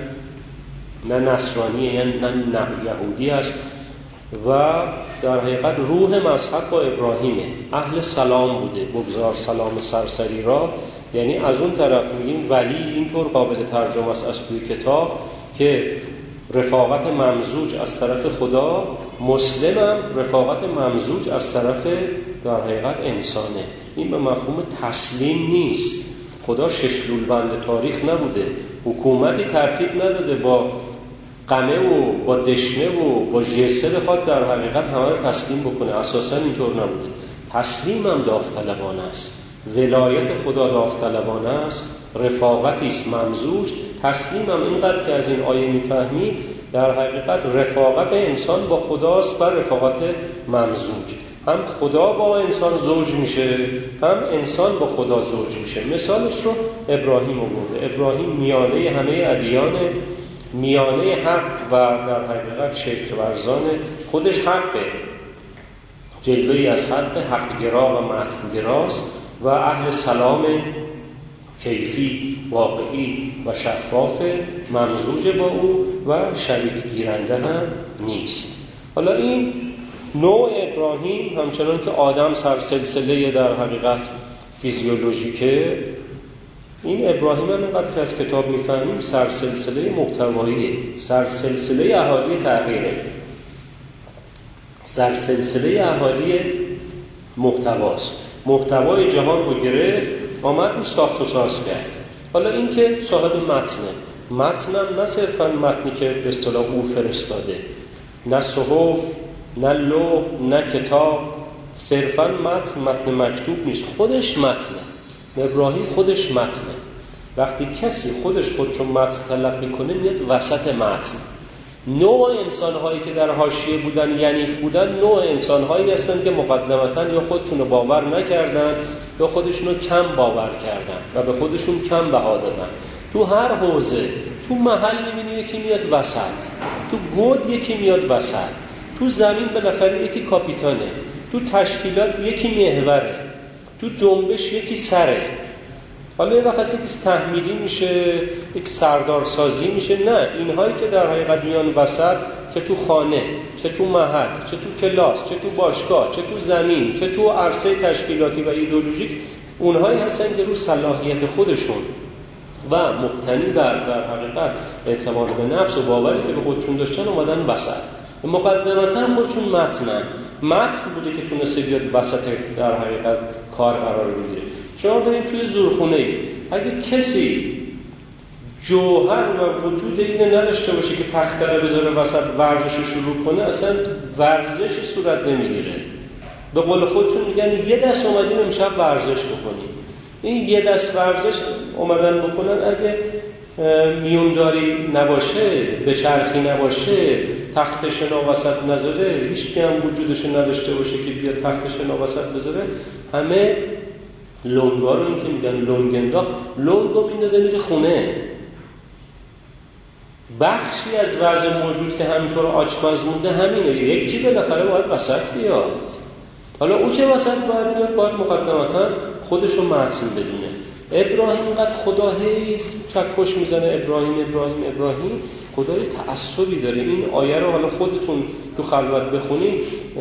نه نصرانی یعنی نه یهودی است و در حقیقت روح مذهب با ابراهیمه، اهل سلام بوده. بگذار سلام سرسری را، یعنی از اون طرف میگیم ولی اینطور قابل ترجمه است از توی کتاب که رفاقت ممزوج از طرف خدا، مسلمم رفاقت ممزوج از طرف در حقیقت انسانه. این به مفهوم تسلیم نیست. خدا ششلول بند تاریخ نبوده، حکومتی ترتیب نداده با قمه و با دشنه و با جسه بخواد در حقیقت همه رو تسلیم بکنه. اساسا اینطور نبوده. تسلیم هم داوطلبانه است، ولایت خدا داوطلبانه است، رفاقتی است ممزوج. تسلیم هم اینقدر که از این آیه میفهمی در حقیقت رفاقت انسان با خداست و رفاقت ممزوج. هم خدا با انسان زوج میشه، هم انسان با خدا زوج میشه. مثالش رو ابراهیم آورده. ابراهیم میانه همه ادیان، میانه حق و در حقیقت شرک ورزان. خودش حقه، جلوی از حق، حقگرا و متنگراست و اهل سلام کیفی، واقعی و شفاف، ممزوج با او و شریک گیرنده هم نیست. حالا این نوع ابراهیم همچنان که آدم سرسلسله در حقیقت فیزیولوژیکه، این ابراهیم هم اینقدر که از کتاب میفهمیم سرسلسله محتواییه، سرسلسله اهالی تغییره، سرسلسله اهالی محتواست. محتوای جهان رو گرفت، آمد رو ساخت و ساز کرد. حالا این که صاحب متنه، متنم نه صرفا متنی که به اصطلاح او فرستاده، نه صحف، نه لوح، نه کتاب، صرفا متن متن مکتوب نیست، خودش متنه. ابراهیم خودش متنه. وقتی کسی خودش خودشو متن تلقی کنه میاد وسط متن. نوع انسان‌هایی که در حاشیه بودن، ینیف بودن، نوع انسان‌هایی هستن که مقدمتاً یا خودشونو باور نکردن یا خودشونو کم باور کردن و به خودشون کم بها دادن. تو هر حوزه، تو محل می‌بینی یکی میاد وسط، تو گود یکی میاد وسط، تو زمین بالاخره یکی کاپیتانه، تو تشکیلات یکی محوره، تو جنبش یکی سره. حالا یه وقت هست که تحمیلی میشه، یک سردارسازی میشه. نه، اینهایی که در حقیقت میان وسط، چه تو خانه، چه تو محل، چه تو کلاس، چه تو باشگاه، چه تو زمین، چه تو عرصه تشکیلاتی و ایدئولوژیک، اونهایی هستن که رو صلاحیت خودشون و مبتنی بر در حقیقت اعتماد به نفس و باوری که به خودشون داشتن اومدن وسط. مقدمتا خودشون متنن. متن بوده که تونسته بیاد وسط در حقیقت کار قرار بگیره. شما داریم توی زورخونه‌ای، اگه کسی جوهر و وجود اینو نداشته باشه که تخته رو بذاره وسط ورزش رو شروع کنه، اصلا ورزش صورت نمیگیره. به قول خودشون میگن یه دست اومدیم امشب ورزش بکنیم. این یه دست ورزش اومدن بکنن اگه میونداری نباشه، به چرخی نباشه، تخت شنا وسط نذاره، هیچ کی هم وجودش نداشته باشه که بیاد تخت شنا وسط بذاره، همه لنگا رو این که میگن لنگ انداخت، لنگو میندازه میره خونه. بخشی از وضع موجود که همینطور آچمز مونده همینه، یکی بالاخره باید وسط بیاد. حالا او که وسط باید بیاد، باید مقدمتا خودشو متن بدونه. ابراهیم اینقدر خدا هیست چکش میزنه ابراهیم ابراهیم ابراهیم، خدای تعصبی داره. این آیه رو حالا خودتون تو خلوت بخونید،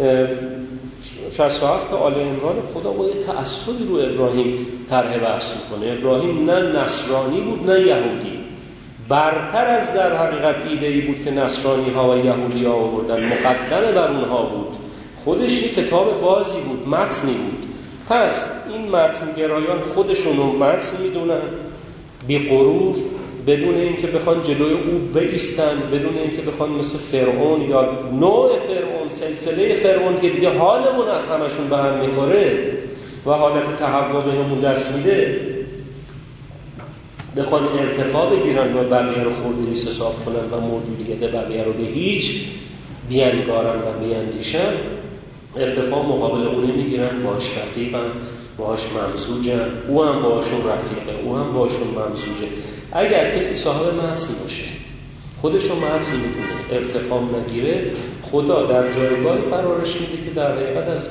شصت و هفت آل عمران، خدا با یه تعصبی رو ابراهیم طرح بحث میکنه. ابراهیم نه نصرانی بود نه یهودی، برتر از در حقیقت ایده‌ای بود که نصرانی ها و یهودی ها آوردن، مقدم بر اونها بود. خودش یه کتاب بازی بود، متنی بود. پس این متن گرایان خودشون رو متن میدونن، بی غرور، بدون اینکه بخوان جلوی او بایستن، بدون اینکه بخوان مثل فرعون یا نوع فرعون، سلسله فرعون که دیگه حالمون از همشون به هم میخوره و حالت تهوع بهمون دست میده، بخوان ارتفاع بگیرن و بقیه رو خردریس حساب کنن و موجودیت بقیه رو به هیچ بینگارن و بیندیشن، ارتفاع مقابل اونه میگیرن، باش رفیقن، باش ممزوجن، او هم باشون رفیقه، او هم باشون ممزوجه. اگر کسی صاحب متن باشه، خودشو متن میدونه، ارتفاع نگیره، خدا در جایگاهی قرارش میده که در حقیقت از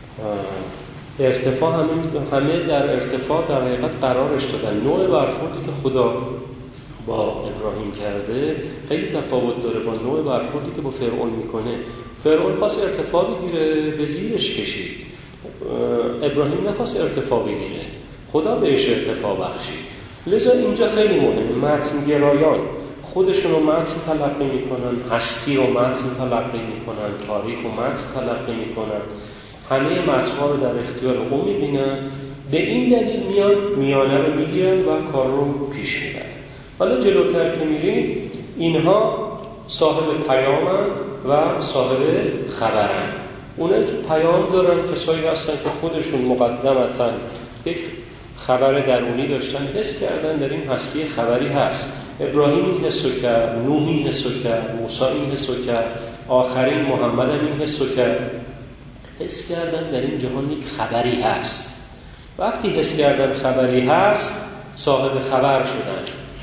ارتفاع همه, همه در ارتفاع در حقیقت قرارش دادن. نوع برخوردی که خدا با ابراهیم کرده خیلی تفاوت داره با نوع برخوردی که با فرعون میکنه. فرعون خواست ارتفاع بگیره، به زیرش کشید. ابراهیم نخواست ارتفاع بگیره، خدا بهش ارتفاع بخشید. لذا اینجا خیلی مهمه، متن گرایان خودشون رو متن تلقی میکنن، هستی رو متن تلقی میکنن، تاریخ رو متن تلقی میکنن، همه متن‌ها رو در اختیار او میبینن. به این دلیل میان میانه رو میگیرن و کار رو پیش میبرن. حالا جلوتر که میریم، اینها صاحب پیامن و صاحب خبرن. اونایی که پیام دارن کسایی هستن که خودشون مقدمتاً یک خبر درونی داشتن، حس کردن در این هستی خبری هست. ابراهیم این حسو کرد، نوح این حسو کرد، موسی این حسو کرد، آخرین محمد هم این حسو کرد. حس کردن در این جهان یک خبری هست. وقتی حس کردن خبری هست، صاحب خبر شدن.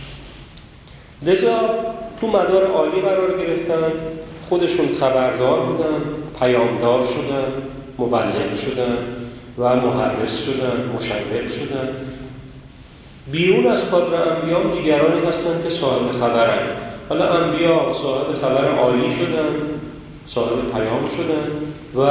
لذا تو مدار عالی قرار گرفتن، خودشون خبردار بودن، پیامدار شدن، مبلغ شدن و محرس شدن، مشوق شدن. بیرون از کادر انبیا دیگرانی هستن که صاحب خبرن. حالا انبیا صاحب خبر عالی شدن، صاحب پیام شدن و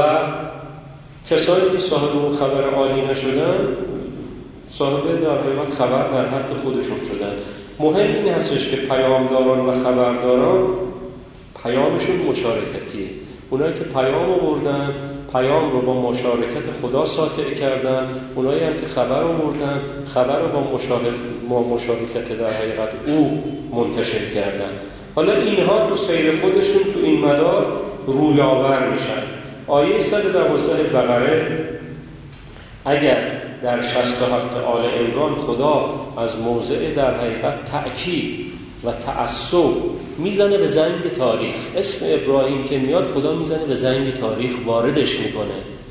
کسانی که صاحب اون خبر عالی نشدن، صاحب در حقیقت خبر در حد خودشون شدن. مهم این هستش که پیامداران و خبرداران پیامشون مشارکتیه. اونایی که پیام آوردن، پیام رو با مشارکت خدا ساطع کردن. اونایی هم که خبر آوردن، خبر رو با مشارکت, با مشارکت در حقیقت او منتشر کردن. حالا اینها تو سیر خودشون تو این مدار رویاور میشن. آیه صد و دوازده بقره اگر در شصت و هفت آل عمران خدا از موضع در حقیقت تأکید و تعصب میزنه به زنگ تاریخ. اسم ابراهیم که میاد خدا میزنه به زنگ تاریخ، واردش میکنه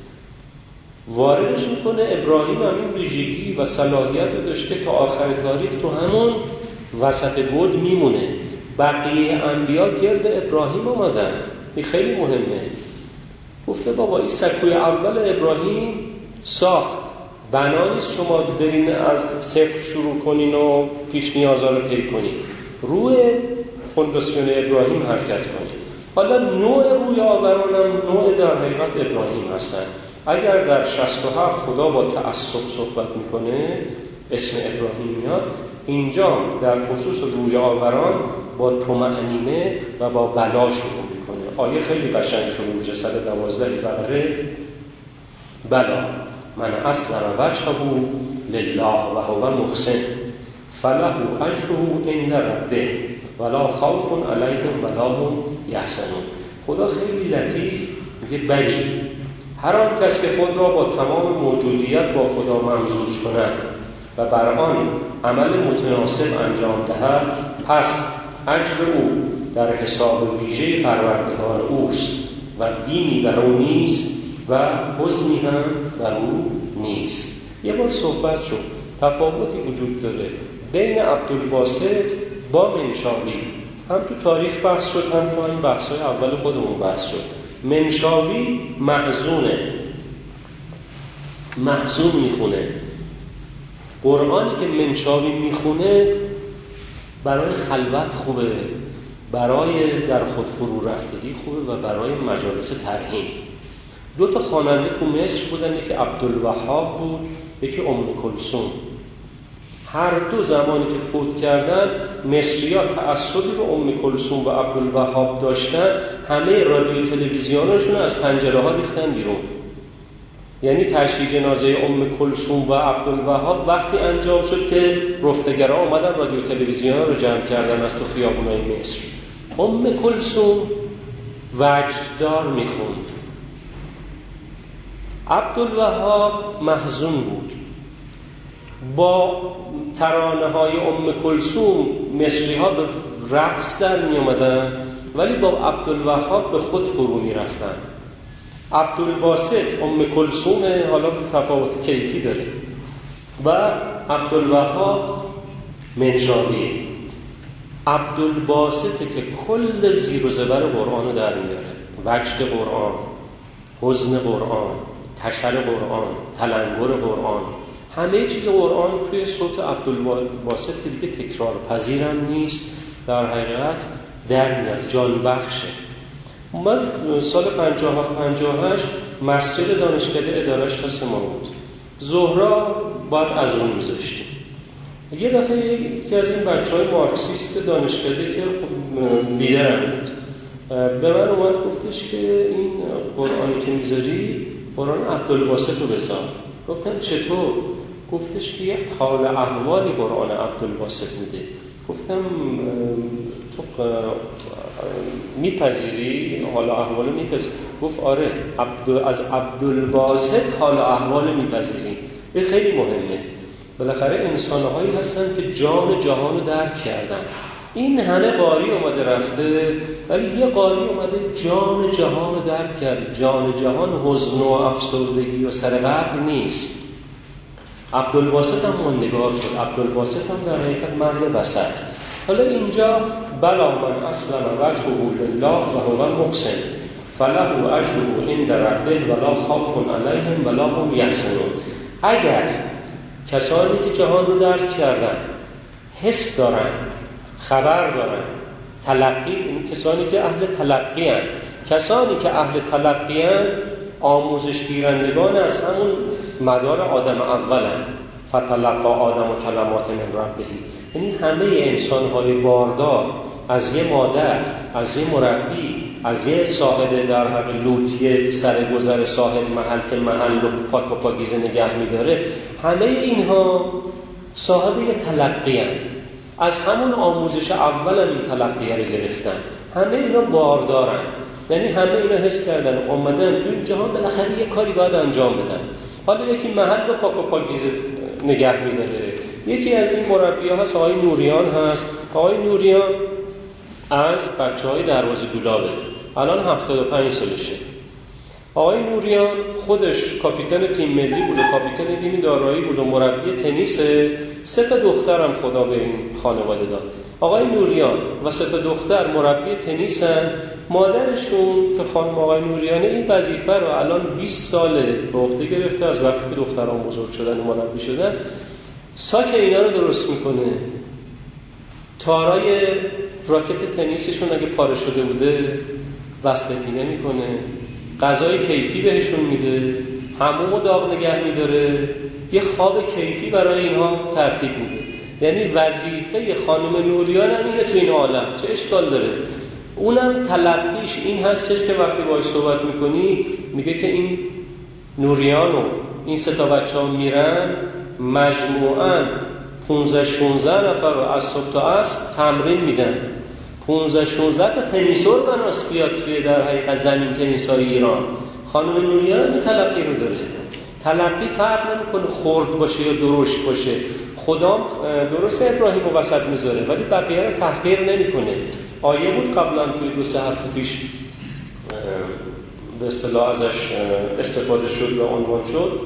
واردش میکنه ابراهیم همین ویژگی و صلاحیت رو داشته تا آخر تاریخ تو همون وسط گود میمونه. بقیه انبیا گرد ابراهیم آمدن. این خیلی مهمه. گفته بابا این سکوی اول ابراهیم ساخت، بنا نیست شما برین از صفر شروع کنین و پیش نیازا رو طی کنین، روی فونداسیون ابراهیم حرکت کنین. حالا نوع روی آوران هم نوع در حقیقت ابراهیم هستن. اگر در شصت و هفت خدا با تعصب صحبت میکنه، اسم ابراهیم میاد، اینجا در خصوص روی آوران با طمأنینه و با بلا شروع میکنه. آیه خیلی قشنگ شروع میشه، صد و دوازده بقره: بلا من اسلم وجهه لله و هو محسن فله اجره عند ربه ولا خوف علیهم ولا هم یحزنون. خدا خیلی لطیف میگه بلی، هر آن کس که خود را با تمام موجودیت با خدا ممزوج کند و بر آن عمل متناسب انجام دهد، پس اجر او در حساب ویژه پروردگار اوست و بیمی بر او نیست و حزنی هم بر او نیست. یه بار صحبت شد تفاوتی وجود داره بین عبدالباسط با منشاوی. هم تو تاریخ بحث شد، هم تو این بحث‌های اول خودمون بحث شد. منشاوی محزونه، محزون میخونه. قرآنی که منشاوی میخونه برای خلوت خوبه، برای در خود فرو رفتگی خوبه و برای مجالس ترحیم. دو تا خواننده تو مصر بودن، یکی عبدالوهاب بود، یکی ام کلثوم. هر دو زمانی که فوت کردن مصری‌ها تعصبی به ام کلثوم و عبدالوهاب داشتن، همه رادیو تلویزیونشون از پنجره‌ها ریختن بیرون. یعنی تشییع جنازه ام کلثوم و عبدالوهاب وقتی انجام شد که رفتگرها اومدن رادیو تلویزیون رو جمع کردن از تو خیابونای مصر. ام کلثوم وجددار میخوند، عبدالوهاب محزون بود. با ترانه های ام کلثوم مصری ها به رقص در می اومدن، ولی با عبدالوهاب به خود فرو می رفتن. عبدالباسط ام کلثوم، حالا تفاوت کیفی داره، و عبدالوهاب منشاوی. عبدالباسطه که کل زیر و زبر قرآن رو در میاره، وجد قرآن، حزن قرآن، تشر قرآن، تلنگر قرآن، همه چیز قرآن توی صوت عبدالباسط که دیگه تکرار پذیرم نیست، در حقیقت در میاد، جان بخشه. من سال پنجاه و هفت پنجاه و هشت مسجد دانشکده ادارش پس ما بود. ظهرا باید از اون میذاشتیم. یه دفعه یکی از این بچه های مارکسیست دانشکده که لیدرم بود به من اومد گفتش که این قرآنی که میذاری قرآن عبدالباسط رو بذار. گفتم چطور؟ گفتش که یه حال احوالی قرآن عبدالباسط میده. گفتم تو میپذیری حال احوال میپذیری؟ گفت آره، عبد از عبدالباسط حال احوال میپذیری. این خیلی مهمه. بالاخره انسان‌هایی هستن که جان جهان رو درک کردن. این همه قاری اومده رفته، ولی یه قاری اومده جان جهان رو درک کرده. جان جهان حزن و افسردگی و سر قبر نیست. عبدالباسط هم ماندگار شد. عبدالباسط هم در حقیقت مرد وسط. حالا اینجا بلا من اسلم وجهه لله و هو محسن فله اجره عند ربه ولا خوف علیهم ولا هم یحزنون. اگر کسانی که جهان رو درک کردن، حس دارن، خبر دارن، تلقی، این کسانی که اهل تلقی هن. کسانی که اهل تلقی هن آموزش گیرندگان از همون مدار آدم اولن. فتلقی آدم و کلمات من ربه. یعنی همه انسان‌های باردار از یه مادر، از یه مربی، از یه صاحب در حق لوطیه سرگذر صاحب محل که محل رو پاک و پاکیزه نگه می‌داره، همه اینها صاحب یه تلقی هن. از همون آموزش اول هم این تلقیه رو گرفتن. همه اینا باردارن، یعنی همه اینا حس کردن اومدن این جهان بالاخره یه کاری باید انجام بدن. حالا یکی محل رو پاک و پاکیزه نگه می‌داره. یکی از این مربی‌ها هست آقای نوریان هست. آقای نوریان از بچه‌های دروازه دولابه، الان هفتاد و پنج سالشه. آقای نوریان خودش کاپیتان تیم ملی بود و کاپیتان تیم دارایی بود و مربی تنیسه. سه تا دخترم خدا به این خانواده داد. آقای نوریان و سه تا دختر مربی تنیسن. مادرشون که خانم آقای نوریانه این وظیفه رو الان بیست ساله به عهده گرفته، از وقتی که دختران بزرگ شدن و مربی شدن. ساک اینا رو درست میکنه. تارای راکت تنیسشون اگه پاره شده بوده وصل پینه میکنه. غذای کیفی بهشون میده، حموم و داغ نگه میداره، یه خواب کیفی برای اینها ترتیب میده. یعنی وظیفه خانم نوریان هم اینه تو این عالم. چه اشکال داره؟ اونم تلقیش این هستش که وقتی باهاش صحبت میکنی میگه که این نوریان و این سه تا بچه ها میرن مجموعاً پانزده شانزده نفر رو از صبح تا عصر تمرین میدن. پانزده شانزده تا تنیسور بناس بیاد توی در حقیقت زمین تنیس‌های ایران. خانم نوریان این تلقی رو داره. تلقی فرق نمیکنه خرد باشه یا درشت باشه. خدا درست ابراهیم رو وسط میذاره ولی بقیه رو تحقیر نمیکنه. آیه بود قبلا توی دو سه هفته پیش به اصطلاح ازش استفاده شد و عنوان شد.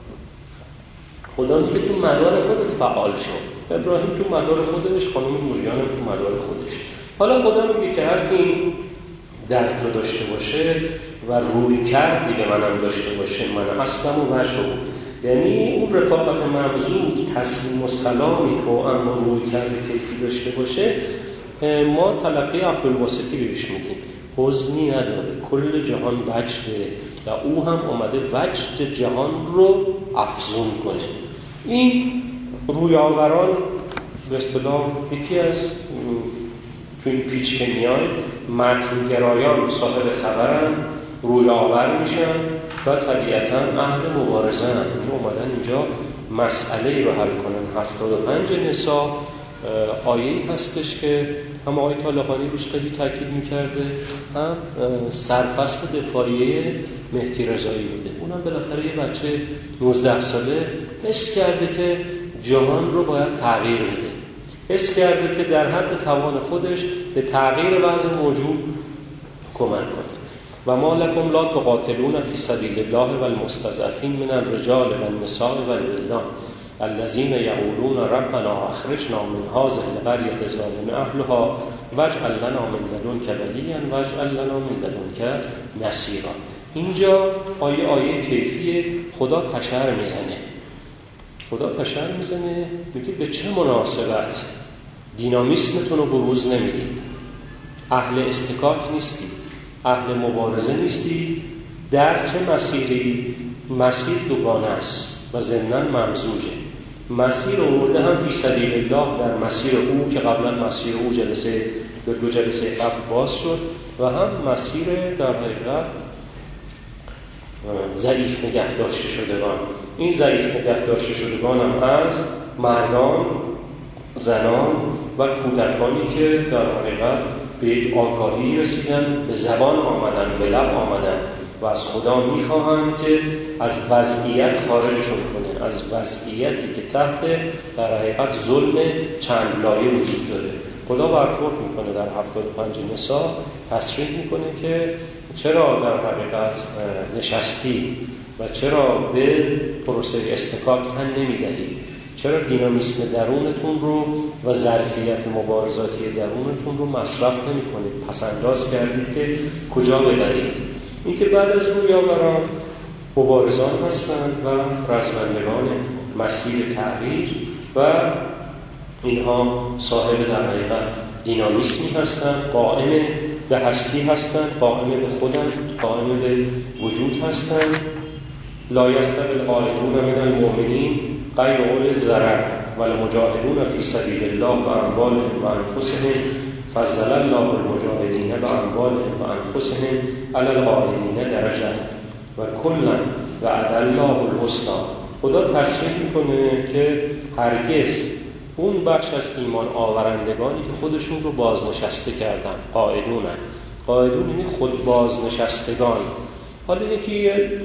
خدا میگه تو مدار خودت فعال شو. ابراهیم تو مدار خودش، خانم نوریان تو مدار خودش. حالا خدا میگه که هر کی این درک رو داشته باشه و روی کردی به منم داشته باشه، من اصلا و وجه، یعنی اون رفاقت مبذول، تسلیم و سلامی که اما روی کرد کیفی داشته باشه، ما تلقی عبدالواسطی بهش میدیم. حزنی نداره، کل جهان وجده و او هم اومده وجد جهان رو افزون کنه. این رویاوران به اصطلاح یکی از تو این پیچ که میان متنگرایان صاحب خبرن، رویاور میشن و طبیعتا اهل مبارزن. این اومدن اینجا مسئله رو حل کنن. هفتاد و پنج نسا آیه‌ای هستش که هم آقای طالقانی روش خیلی تاکید میکرده، هم سرفصل دفاعیه مهدی رضایی بوده. اونم بالاخره یه بچه نوزده ساله حس کرده که جهان رو باید تغییر بده، حس کرده که در حد توان خودش به تغییر وضع موجود کمک کنه. و ما لکم لا تقاتلون فی سبیل الله و المستضعفین من الرجال و النساء و الولدان الذين يقولون ربنا اخرجنا من هذه القرية الظالم اهلها واجعل لنا من لدنك وليا واجعل لنا من لدنك نصيرا. اینجا آیه آیه کیفیه. خدا تشر میزنه. خدا تشر میزنه میگه به چه مناسبت دینامیسمتون رو بروز نمیدید، اهل استکاک نیستید، اهل مبارزه نیستید. در چه مسیری؟ مسیر دوگانه است و ضمناً ممزوجه. مسیر آورده هم فی سبیل الله در مسیر او که قبلا مسیر او جلسه به دو جلسه قبل باز شد و هم مسیر در حقیقت ضعیف نگه داشته شدگان. این ضعیف نگه داشته شدگان هم از مردان، زنان و کودکانی که در حقیقت به آگاهی رسیدن، به زبان آمدن، به لب آمدن و از خدا میخواهند که از وضعیت خارجشون کنه، از وضعیتی که تحت در حقیقت ظلم چند لایه وجود داره. خدا برخورد میکنه در هفتاد و پنج نسا، تصریح میکنه که چرا در حقیقت نشستید و چرا به پروسه استکاک تن نمیدهید، چرا دینامیسم درونتون رو و ظرفیت مبارزاتی درونتون رو مصرف نمی کنید، پسنداز کردید که کجا ببرید. این که بعد از رویاوران مبارزان هستند و رزمندگان مسیر تغییر و اینها صاحب در حقیقت دینامیسمی هستند، قائم به هستی هستند، قائم به خودند، قائم به وجود هستند. لا یستوی القاعدون من المؤمنین غیر اولی الضرر والمجاهدون فی سبیل الله و اموالهم و انفسهم فضل الله المجاهدین و اموالهم و انفسهم علی القاعدین درجه و کلا وعد الله الحسنی. خدا تصریح میکنه که هرگز اون بخش از ایمان آورندگانی که خودشون رو بازنشسته کردن، قاعدونن، قاعدون یعنی خود بازنشستگان. حالا یکی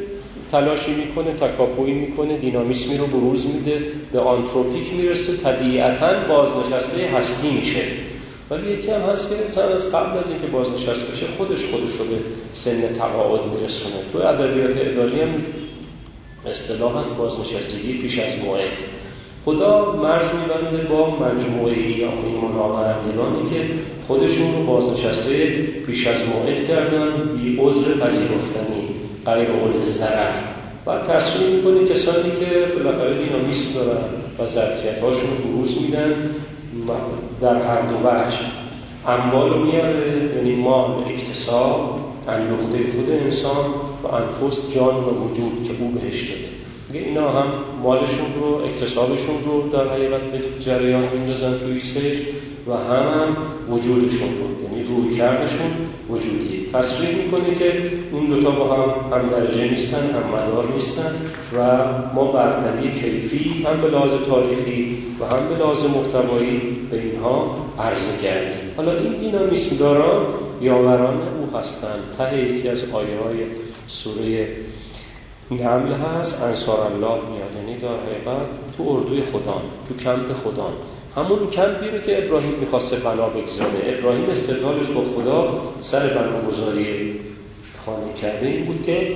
تلاشی میکنه، تکاپویی میکنه، دینامیسمی رو بروز میده، به آنتروپیک میرسه، طبیعتاً بازنشسته هستی میشه. ولی یکی هم هست که انسان از قبل از اینکه بازنشسته بشه خودش خودش رو به سن تقاعد میرسونه. تو ادبیات اداری هم اصطلاح هست بازنشستگی پیش از موعد. خدا مرز می‌بنده با مجموعه‌ای یا نامرئیانی که خودشون رو بازنشسته پیش از موعد کردن، بی عذر پذیرفتنی، غیر اول ضرر. بعد تصویر می‌کنه کسانی که بالاخره دینامیسم دارن و ظرفیت‌هاشون رو بروز میدن در هر دو وجه. اموال رو میاره، یعنی مال، اکتساب، اندوخته خود انسان و انفس، جان و وجود که او بهش داده. اینا هم مالشون رو، اکتسابشون رو در حقیقت به جریان میندازن توی سیر و هم هم وجودشون رو، یعنی روی کردشون وجودی. تصریح میکنه که این دوتا با هم هم درجه نیستن، هم مدار نیستن و ما برتری کیفی هم به لحاظ تاریخی و هم به لحاظ محتوایی به اینها عرضه کردیم. حالا این دینامیسم داران یاوران او هستند. ته یکی از آیه های سوره نمل هست انصار الله میاد، یعنی در حقیقت تو اردوی خدا، تو کمپ خدا، همون کمپی رو که ابراهیم میخواسته بنا بگذاره. ابراهیم استدلالش با خدا سر بناگذاری خانه کرده این بود که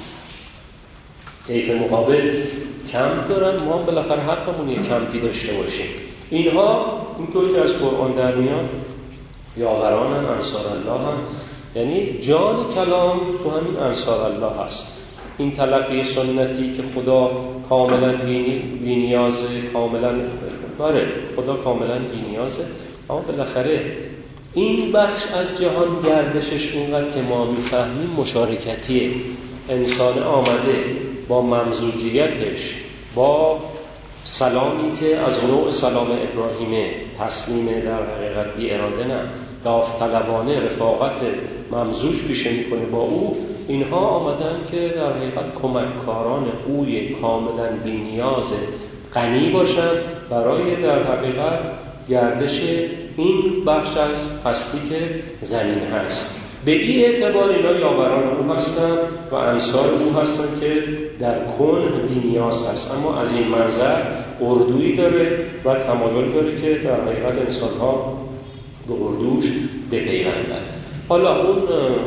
طیف مقابل کمپ دارن، ما هم بالاخره حقمون یه کمپی داشته باشیم. اینها اینطور که از قرآن در میاد یاوران هم انصار الله هم، یعنی جان کلام تو همین انصار الله هست. این تلقی سنتی که خدا کاملا بی نیازه، کاملا داره، خدا کاملا بی نیازه، اما بالاخره این بخش از جهان گردشش اونقدر که ما میفهمیم مشارکتیه. انسان آمده با ممزوجیتش، با سلامی که از نوع سلام ابراهیمه، تسلیمه، در حقیقت بی اراده نه، داوطلبانه رفاقت ممزوج میشه میکنه با او. اینها آمدن که در حقیقت کمککاران اوی کاملا بی نیاز غنی باشن برای در حقیقت گردش این بخش از هستی که زمین هست. به این اعتبار اینا یاوران او هستن و انصار او هستن که در کون بی نیاز هست، اما از این منظر اردویی داره و تمایل داره که در حقیقت انسان‌ها به اردوش بپیوندن. حالا اون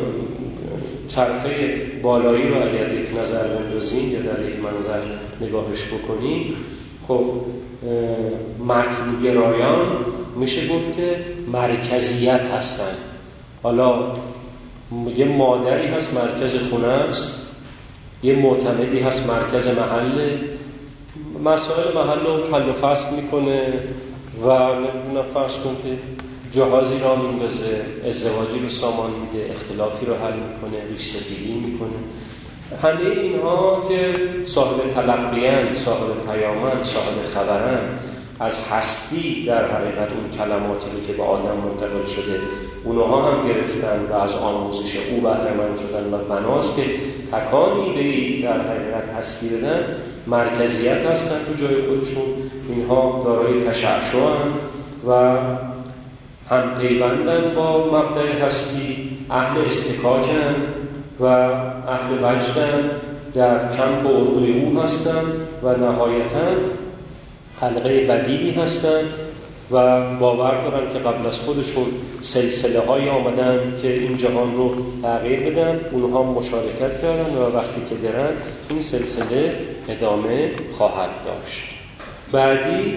چرخه بالایی رو اگر یک نظر بندازیم یا در یک منظر نگاهش بکنیم، خب متن‌گرایان میشه گفت که مرکزیت هستن. حالا یه مادری هست مرکز خونه است، یه معتمدی هست مرکز محله، مسائل محل رو حل و فصل میکنه و نمیدونم فرض کن که جهازی را میندازه، ازدواجی رو سامان میده، اختلافی رو حل میکنه، ریش سفیدی میکنه. همه اینها که صاحب تلقیان، صاحب پیامند، صاحب خبرن از هستی در حقیقت اون کلماتی رو که به آدم منتقل شده اونها هم گرفتن و از آموزش او بهره‌مند شدن و بناست که تکانی به در حقیقت هستی بدن، مرکزیت هستن تو جای خودشون. اینها دارای تشعشع و هم پیوندن با مبدأ هستی، اهل استکاکن و اهل وجدن، در کمپ اردوی او هستن و نهایتاً حلقه بدیلی هستن و باور دارن که قبل از خودشون سلسله های آمدن که این جهان رو تغییر بدن، اونها مشارکت کردن و وقتی که برن این سلسله ادامه خواهد داشت. بعدی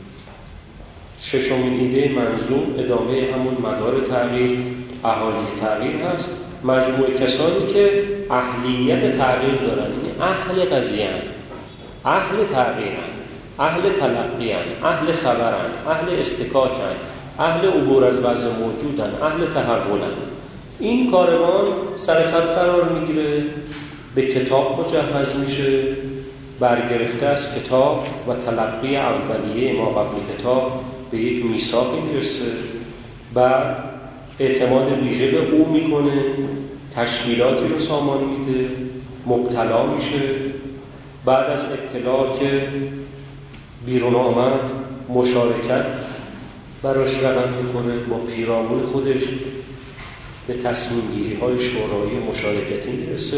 ششمین ایده منظوم ادامه همون مدار تغییر، اهالی تغییر هست. مجموعه کسانی که اهلیت تغییر دارن، یعنی اهل قضیه‌اند، اهل تغییرند، اهل تلقیان، اهل خبرن، اهل استکاکن، اهل عبور از وضع موجودن، اهل تحولن. این کاروان سرخط قرار میگیره، به کتاب مجهز میشه، برگرفته از کتاب و تلقی اولیه ما قبل کتاب به یک میثاقی میرسه، بعد اعتماد ویژه به او میکنه، تشکیلاتی رو سامان میده، مبتلا میشه، بعد از اطلاع که بیرون آمد مشارکت براش رقم میخوره، با پیرامون خودش به تصمیم گیری های شورایی مشارکتی میرسه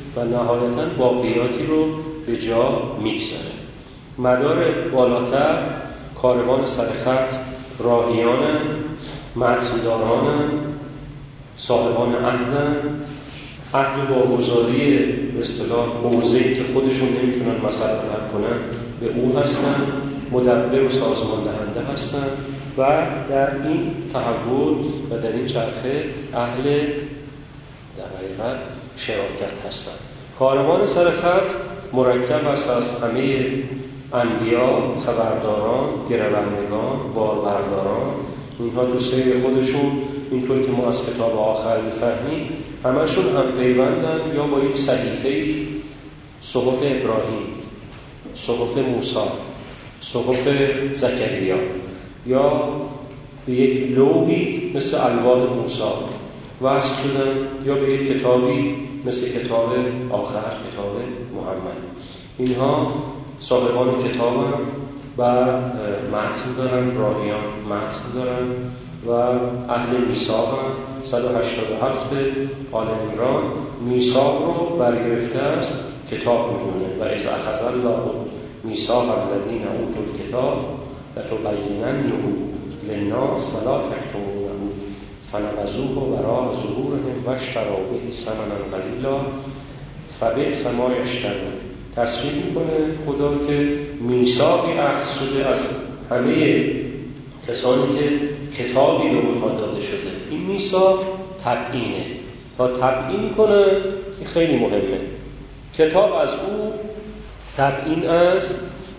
و نهایتاً باقیاتی رو به جا میگذاره. مدار بالاتر کاروان سرخط راهیانن، متندارانن، صاحبان عهدن، عهد واگذاری به اصطلاح حوزه‌ای که خودشون نمیتونن مسئله حل کنن به او هستن، مدبر و سازمان دهنده هستن و در این تحول و در این چرخه اهل در حقیقت شراکت هستن. کاروان سرخط مرکب است از همه انبیا، خبرداران، گروندگان، باربرداران. اینها تو سیر خودشون اینطور که ما از کتاب آخر می‌فهمیم همشون هم پیوندن یا با یک صحیفه صحف ابراهیم، صحف موسی، صحف زکریا یا به یک لوحی مثل الواح موسی وصل شدن یا به یک کتابی مثل کتاب آخر، کتاب محمد. اینها صاحبان کتابن و متن دارن، راهیان متن دارن و اهل میثاقن. صد و هشتاد و هفت آل عمران میثاق رو برگرفته است، کتاب میدونه و اذ اخذ الله میثاق الذین اوتوا الکتاب لتبیننه للناس ولا تکتمونه فنبذوه وراء ظهورهم واشتروا به ثمنا قلیلا فبئس ما یشترون. تصریح میکنه خدا که میثاقی اخذ شده از همه کسانی که کتابی به اونها داده شده. این میثاق تبیینه. تا تبیین کنه خیلی مهمه. کتاب از او، تبیین از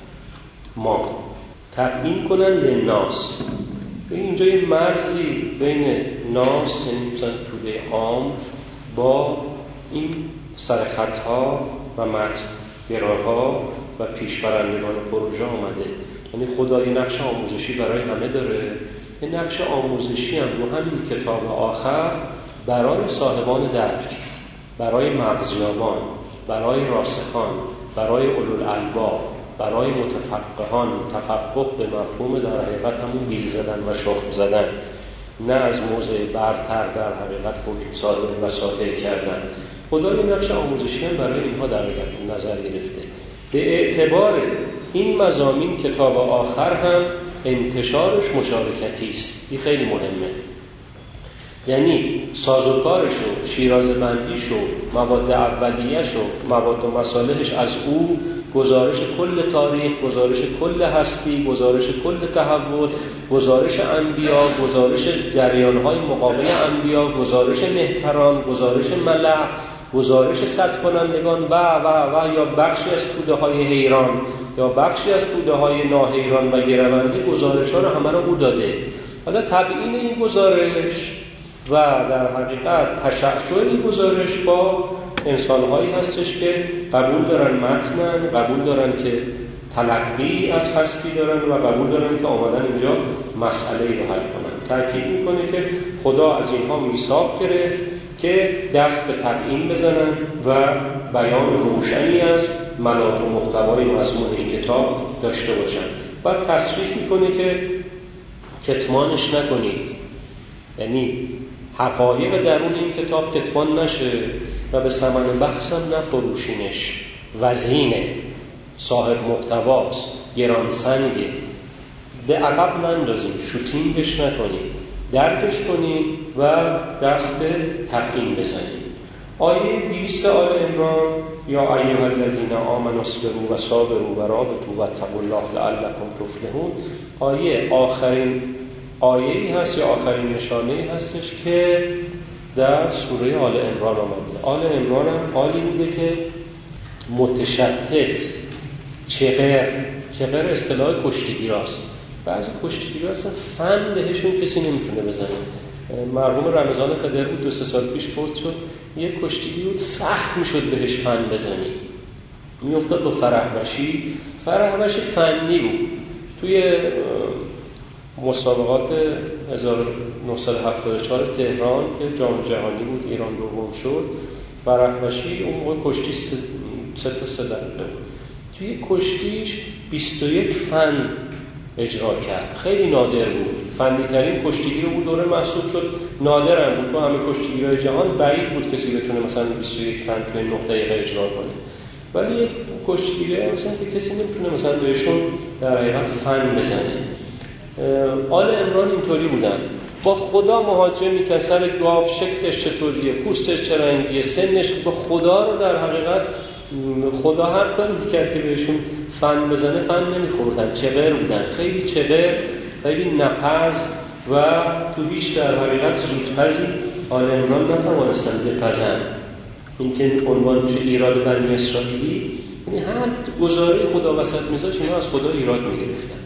ما. تبیین کنن للناس. اینجا یه مرزی بین ناس، یعنی مثلا توده عام، با این سرخطها و متنگراها و پیشبرندگان پروژه آمده. یعنی خدا یه نقش آموزشی برای همه داره، یه نقش آموزشی هم رو همین کتاب آخر برای صاحبان درک، برای مغزیابان، برای راسخان، برای اولوالالباب، برای متفقهان. تفقه به مفهوم در حقیقت همون بیل زدن و شخم زدن، نه از موضع برتر در حقیقت حکم صادر و صادر کردن. خدا یه نقش آموزشی هم برای اینها در حقیقت نظر گرفته. به اعتبار این مضامین کتاب آخر هم انتشارش مشارکتی است. این خیلی مهمه. یعنی سازوکارش و شیرازه‌بندیش و مواد اولیه‌اش و مواد و مصالحش از او، گزارش کل تاریخ، گزارش کل هستی، گزارش کل تحول، گزارش انبیا، گزارش جریان‌های مقابل انبیا، گزارش مهتران، گزارش ملأ، گزارش صد کنندگان و و و یا بخشی از توده‌های حیران یا بخشی از توده‌های ناحیران و گروندی، گزارش‌ها رو همه رو او داده. حالا تبیین این گزارش و در حقیقت تشعشع این گزارش با انسان‌هایی هستش که قبول دارن متنن، قبول دارن که تلقی از هستی دارن و قبول دارن که آمدن اینجا مسئله‌ای رو حل کنن. تاکید میکنه که خدا از اینها میثاق گرفت که دست به تبیین بزنن و بیان روشنی از مناط و محتوای مضمون این کتاب داشته باشن. بعد تصریح میکنه که کتمانش نکنید، یعنی حقایق درون این کتاب کتمان نشه و به ثمن بخص هم نفروشینش. وزینه، صاحب محتواست، گرانسنگه. به عقب نندازیم، شوتینگش نکنیم، درکش کنیم و دست به تبیین بزنیم. آیه دویست آل عمران یا ایها الذین آمنوا اصبروا و صابروا و رابطوا واتقوا الله لعلکم تفلحون، آیه آخرین آیه‌ای هست یا آخرین نشانه‌ای هستش که در سوره آل عمران آمده. آل عمران هم آلی بوده که متشتت، چغر، چغر اصطلاح کشتیگیراست. بعضی کشتیگیرا اصلا فن بهشون کسی نمیتونه بزنه. مرحوم رمضان خضر بود دو سه سال پیش فوت شد، یک کشتیگیر بود سخت میشد بهش فن بزنی، میافتاد با فرهوشی. فرهوشی فنی بود. توی مسابقات هزار و نهصد و هفتاد و چهار تهران که جام جهانی بود، ایران دوم شد، فرهوشی اون موقع کشتی سطح سه درجه بود. توی کشتیش بیست و یک فن اجرا کرد. خیلی نادر بود. فنی ترین کشتیگیر اون دوره محسوب شد. نادر هم بود، تو همه کشتیگیرهای جهان بعید بود کسی بتونه مثلا بیست و یک فن توی نه دقیقه اجرا کنه، ولی کشتیگیره مثلا که کسی نمیتونه مثلا بهشون در حقیقت فن بزنه. آل عمران اینطوری بودن، با خدا مهاجم میکن، سر گاو شکلش چطوریه، پوستش چه رنگیه، سنش، با خدا رو در حقیقت خدا هر کاری میکرد که بهشون فن بزنه فن نمیخوردن. چغر بودن، خیلی چغر، خیلی نپز و تو هیچ در حقیقت زودپزی آل عمران نتوانستن بپزن. این که عنوان میشه ایراد بنی اسرائیلی، یعنی هر گزاره خدا وسط میذاش اینا از خدا ایراد میگرفتن.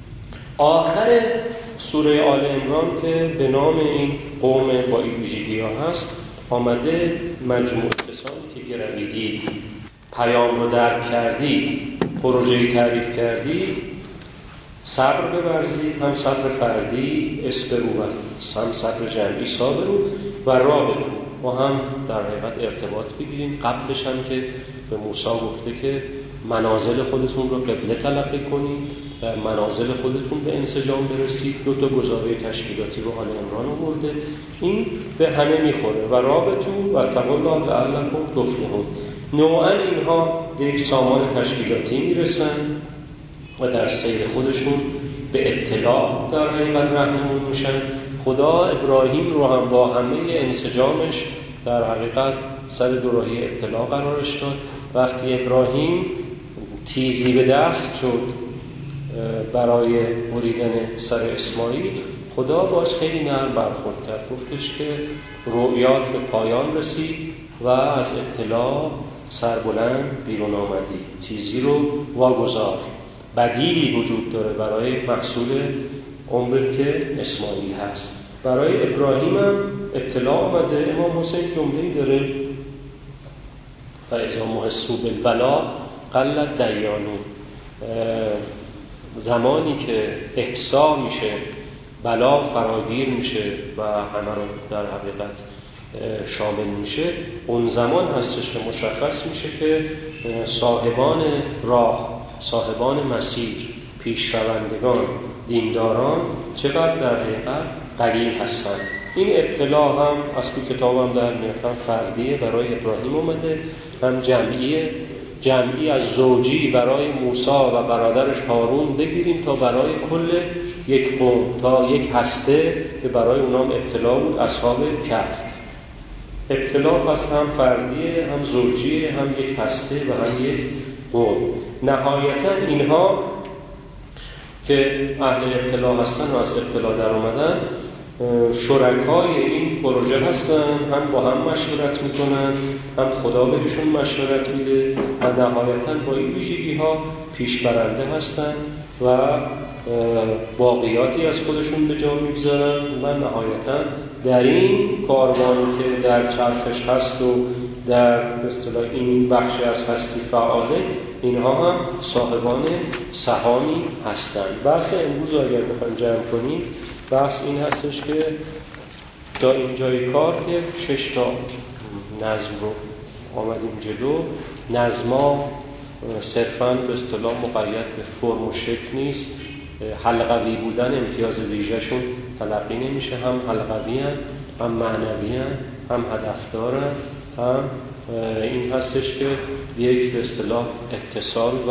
آخر سوره آل عمران که به نام این قوم با این ویژگی ها هست آمده مجموع کسانی که گرویدید، پیام رو درک کردید، پروژه‌ای تعریف کردید، صبر بورزید، هم صبر فردی اسبرو و هم صبر جمعی صابرو و رابطو، ما هم در حقیقت ارتباط بگیریم. قبلش هم که به موسی گفته که منازل خودتون رو قبله تلقی کنید، در منازل خودتون به انسجام برسید. دو تا گزاره تشکیلاتی رو آل عمران آورده، این به همه میخوره. و رابطو و تقوا لعلکم تفلحون، نوعا اینها به یک سامان تشکیلاتی میرسن و در سیر خودشون به ابتلا در حقیقت رهنمون میشن. خدا ابراهیم رو هم با همه انسجامش در حقیقت سر دوراهی ابتلا قرارش داد. وقتی ابراهیم تیزی به دست شد برای بریدن سر اسماعیل، خدا باش خیلی نرم برخورد کرد، گفتش که رؤیات به پایان رسید و از ابتلا سربلند بیرون آمدی، تیزی رو واگذار. بدیلی وجود داره برای محصول عمرت که اسماعیل هست. برای ابراهیم هم ابتلا آمده. امام حسین جمله‌ای داره فاذا محسوا بالبلا قلت دیانون، زمانی که احسا میشه، بلا فراگیر میشه و همه رو در حقیقت شامل میشه، اون زمان هستش که مشخص میشه که صاحبان راه، صاحبان مسیر، پیشروندگان، دینداران چقدر در حقیقت قلیل هستن. این ابتلا هم از تو کتابم در میاد، هم فردیه برای ابراهیم اومده، هم جمعیه، جمعی از زوجی برای موسی و برادرش هارون بگیریم تا برای کل یک قوم، تا یک هسته که برای اونام ابتلا بود، اصحاب کهف. ابتلا پس هم فردیه، هم زوجیه، هم یک هسته و هم یک قوم. نهایتا اینها که اهل ابتلا هستن و از ابتلا در اومدن شرکای این پروژه هستن، هم با هم مشورت میکنن، هم خدا بهشون مشورت میده و نهایتا با این ویژگی ها پیش برنده هستن و باقیاتی از خودشون به جا میگذارن و نهایتا در این کاروانی که در چرخش هست و در به اصطلاح این بخش از هستی فعاله، اینها هم صاحبان سهامی هستند. بحث امروز اگر بخوایم جمع کنیم، بحث این هستش که تا اینجای کار که شش تا نظم رو آمدیم جلو. نظما صرفاً به اصطلاح مقید به فرم و شکل نیست، حلقوی بودن امتیاز ویژه‌شون تلقی نمیشه، هم حلقوی هن، هم معنوی هن، هم هدفدارن، هم این هستش که یک به اصطلاح اتصال و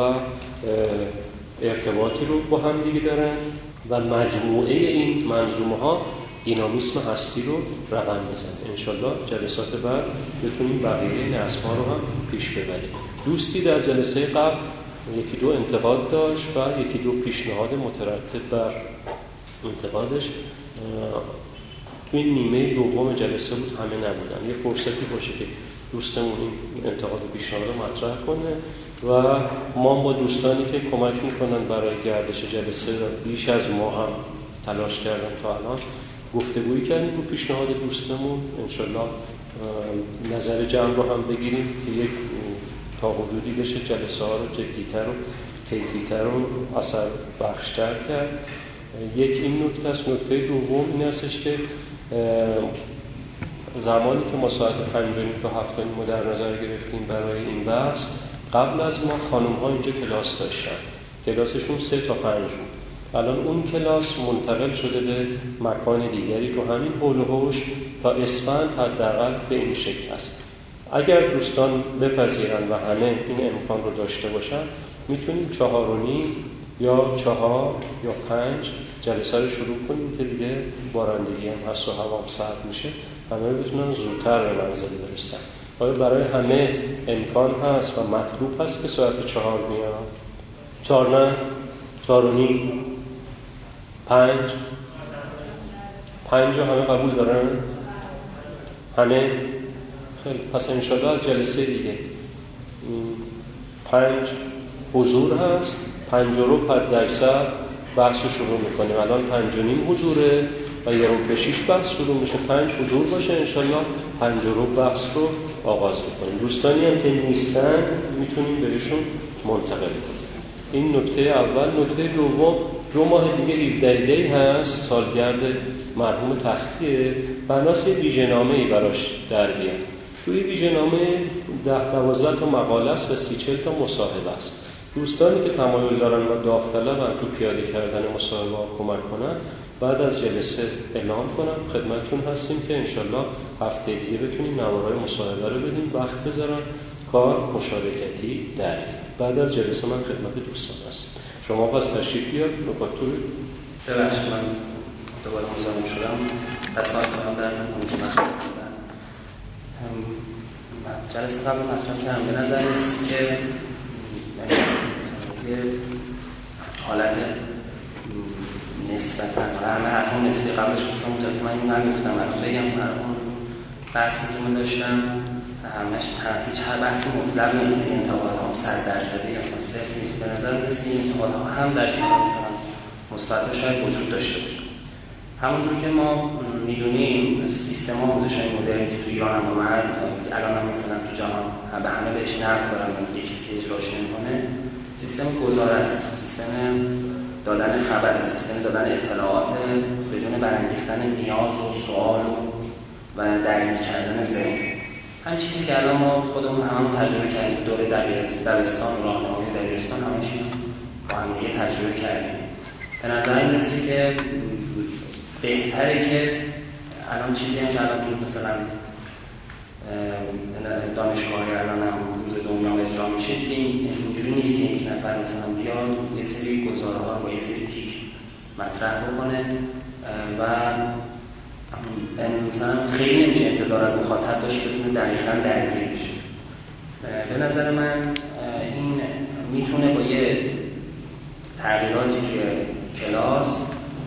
ارتباطی رو با هم دیگه دارن و مجموعه این منظومه ها دینامیسم هستی رو رقم بزنه. انشالله جلسات بعد بتونیم بقیه نظم‌ها رو هم پیش ببریم. دوستی در جلسه قبل یکی دو انتقاد داشت و یکی دو پیشنهاد مترتب بر انتقادش. تو این نیمه دوم جلسه بود، همه نبودن. یه فرصتی باشه که دوستمون این انتقاد و پیشنهاد رو مطرح کنه و ما با دوستانی که کمک میکنن برای گردش جلسه و بیش از ما هم تلاش کردن تا الان گفتگویی کردیم با پیشنهاد دوستمون. انشالله نظر جمع رو هم بگیریم که یک تا حدودی بشه جلسه ها رو جدیتر و کیفیتر و اثر بخشتر کرد. یک این نکته است. نکته دوم این هستش که زمانی که ما ساعت پنج و نیم تا هفت و نیم در نظر گرفتیم برای این بحث، قبل از ما خانم ها اینجا کلاس داشتن، کلاسشون سه تا پنج بود. الان اون کلاس منتقل شده به مکان دیگری تو همین حول و حوش تا اسفند حداقل به این شکل است. اگر دوستان بپذیرن و همه این امکان رو داشته باشن میتونیم چهار و نیم یا چهار یا پنج جلسه رو شروع کنیم که دیگه بارندگی هم هست و هوا سرد میشه، همه بتونن زودتر به منزل برسن. آیا برای همه امکان هست و مطلوب هست که ساعت چهار میاد؟ چهار نه؟ چهار و نیم؟ پنج؟ پنج رو همه قبول دارن؟ همه؟ خیلی پس انشاءالله از جلسه دیگه پنج حضور هست، پنج رو پد درصد بحث رو شروع میکنیم. الان پنج و نیم حضوره و یه رو به شیش بحث شروع میشه. پنج حضور باشه انشاءالله پنج رو بحث رو آغاز میکنیم. دوستانی هم که نیستن میتونیم بهشون منتقل کنیم. این نکته اول. نکته دوم، دو ماه دیگه هفده دی هست، سالگرد مرحوم تختیه. بناس یه ویژه‌نامه‌ای براش در بیاد. توی ویژه‌نامه ده دوازده تا مقاله است و سی چهل تا مصاحبه است. دوستانی که تمایل دارن و داوطلبن تو پیاده کردن مصاحبه ها کمک کنن، بعد از جلسه اعلام کنم خدمتتون هستیم که انشالله هفته دیگه بتونیم نوارای مصاحبه رو بدیم، وقت بذارن کار مشارکتی در. بعد از جلسه من خدمت دوستان هستم. شما پس تشریف بیار نکات تو ببخشید من دوباره مزاحم شدم. دستان سلام در من جلسه قبل مطرح کردم. به نظر می‌رسید که یه حالت نسبتاً همه حرفون نسبی قبلش گفتم اون جلسه من این نگفتم الان بگم هر اون بحثی که من داشتم همش هیچ هر بحثی مطلق نیست. این انتقاد ها صد درصدی اصلا صفر نیست. به نظر میرسه این انتقاد ها هم در کنار مثلا مثبت شاید وجود داشته باشه. همونجور که ما میدونیم سیستم آموزشی مدرنی که تو ایران هم اومد الان هم مثلا تو جهان هم به همه بهش نقد دارن و یک کسی اجراش نمی‌کنه، سیستم گزاره است، سیستم دادن خبر، سیستم دادن اطلاعات بدون برانگیختن نیاز و سوال و درگیر کردن ذهن. همین چیزی که الان ما خودمون همون تجربه کردیم دوره دبیرستان و راهنمایی دبیرستان همش با هم دیگه تجربه کردیم. به نظر میاد که بهتره که الان چیزی هم که الان تو مثلا دانشگاهی الان هم روز دنیا اجرا میشه که اینجوری نیست که یک نفر مثلا بیاد یه سری گزاره ها با یه سری تیک مطرح بکنه و مثلا خیلی نمیشه انتظار از مخاطب داشت که بتونه دقیقاً درگیر بشه. به نظر من این میتونه با یه تغییراتی که کلاس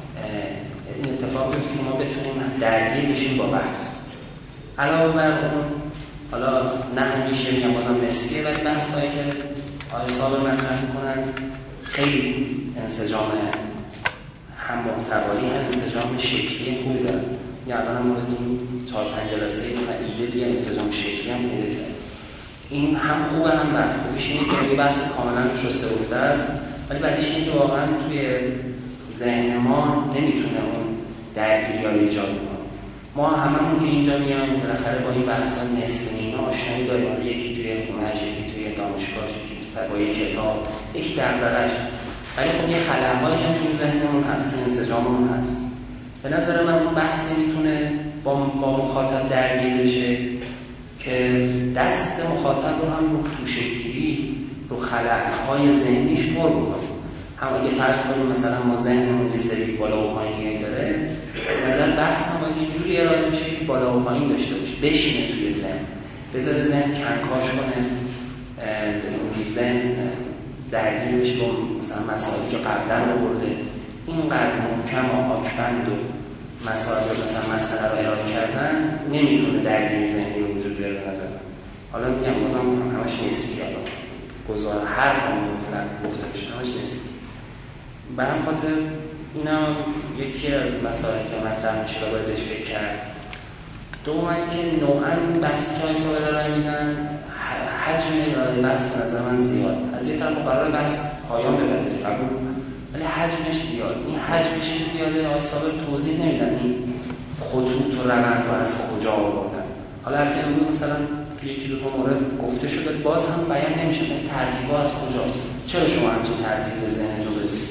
این اتفاق بیفته که ما بتونیم درگیر بشیم با بحث. علاوه بر اون حالا نه همیشه میگم بازم مسئله، ولی بحثایی که آقای صابر مطرح میکنن خیلی انسجام هم محتوایی هم انسجام شکلی خوبی دارن. یعنی الان هم مورد این چهار پنج جلسه مثلا ایده دیگه انسجام شکلی هم پیدا کرد. این هم خوبه هم بد. خوبیش اینه که یه بحث کاملا شسته رفته است، ولی بعدش اینه که واقعا توی ذهن ما نمیتونه اون درگیری‌ها رو ایجاد کنه. ما هممون که اینجا میایم بالاخره با این بحثا نصف نیمه آشنایی داریم، یکی توی خونه‌اش، یکی توی دانشگاهش، یکی با یک کتاب، یکی دغدغه‌اش. ولی خب یه خلاهایی هم توی ذهنمون هست، توی انسجاممون هست. به نظر من اون بحثی میتونه با با مخاطب درگیر بشه که دست مخاطب رو هم رو توشه‌گیری، رو خلاهای ذهنیش پر بکنه. هم اگه فرض کنیم مثلا ما ذهنمون یه سری بالا و پایینی داره، به نظر بحث هم باید یه جوری ارائه بشه که بالا و پایین داشته باشه، بشینه توی ذهن، بذاره ذهن کنکاش کنه، بذاره ذهن درگیر بشه با مثلا مسائلی که قبلا آورده. اینقدر محکم و آکبند و مسائل مثلا مسئله رو ارائه کردن نمیتونه درگیر ذهنی رو وجود بیاره به نظر. حالا میگم بازم همش نسبیه، گزار هر کمی مثلا گفته بشه همش نسبیه. به همین خاطر اینا یکی از مسائلی که مطرح میشه و باید بهش فکر کرد. دوم اینکه نوعاً بحثی که آیسا دارن میگن حجم ارائه بحث نظر من زیاد. از یک طرف قرار بحث پایان بپذیره قبول، ولی حجمش زیاد. این حجمش زیاده آیسا توضیح نمیدن این خطوط و روند رو از کجا آوردن. حالا البته امروز مثلا توی یکی دو تا مورد گفته شده، باز هم بیان نمیشه این ترتیبا از کجاست. چرا شما همچین ترتیب به ذهنتون رسید؟ چی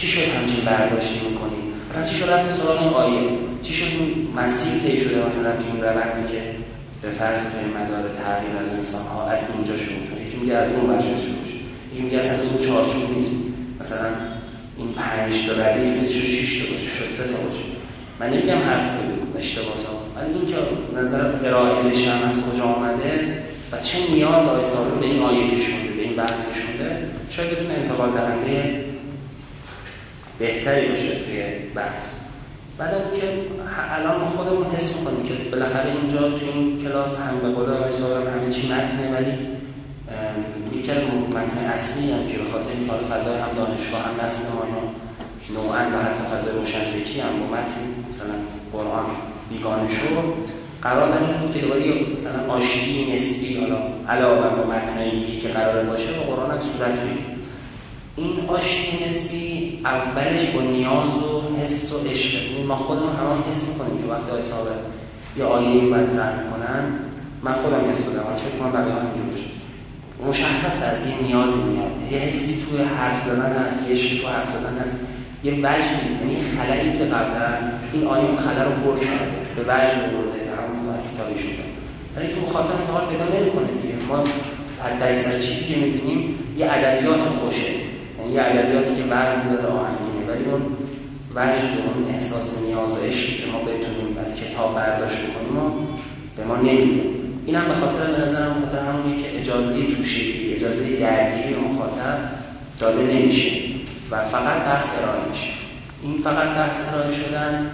چی شد همچین برداشتی میکنی؟ مثلا چی شد رفت سراغ این آیه؟ چی شد این مسیر طی شده مثلا که این روندی که به فرض توی مدار تغییر از انسان ها از اینجا شروع شد؟ یکی میگه از اون وجه شروع شد، یکی میگه اصلا این چارچوب نیست، مثلا این پنج تا ردیف نیست، شد شش تا باشه، شد سه تا باشه. من نمیگم حرف اشتباه ها، ولی این که نظر قرائه بشم از کجا آمده و چه نیاز آقای صابر به این آیه کشونده، به این بحث کشونده، شاید بتونه انتقال دهنده بهتری باشه توی بحث. بعدم که الان ما خودمون حس می‌کنیم که بالاخره اینجا توی این کلاس هم به قول آقای صابر همه چی متنه، ولی یکی از متن اصلی هم که به خاطر این حال فضای هم دانشگاه هم نسل ما نوعاً و حتی فضای روشنفکری هم با متن مثلا قرآن بیگانه شد، قرار داریم که دوباره مثلا آشتی نسبی حالا علاوه بر متنی که قراره باشه با قرآن هم صورت بگیره. این آشتی نسبی اولش با نیاز و حس و عشق، ما خودمون هم حس می‌کنیم که وقتی آیه صابر یا آیه‌ای مطرح می‌کنن، من خودم حس دادم، فکر کنم بقیه هم اینجوری شد، مشخص از یه نیازی میاد، یه حسی توی حرف زدن هست، یه عشقی توی حرف زدن هست، یه وجهی، یعنی خلایی بوده قبلا، این آیه اون خلا رو پر کرده، به وجه برده، همون تو اصلاحی شده، ولی تو مخاطب انتقال پیدا نمی‌کنه دیگه. ما حد اکثر چیزی که می‌بینیم یه ادبیات خوشه، یعنی یه ادبیاتی که وزن داره، آهنگینه، ولی اون وجه اون احساس نیاز و عشقی که ما بتونیم از کتاب برداشت کنیم ما به ما نمیده. اینم به خاطر به نظرم خاطر همونیه که اجازه توشیدگی، اجازه درگیری مخاطب داده نمیشه و فقط بحث ارائه میشه. این فقط بحث ارائه شدن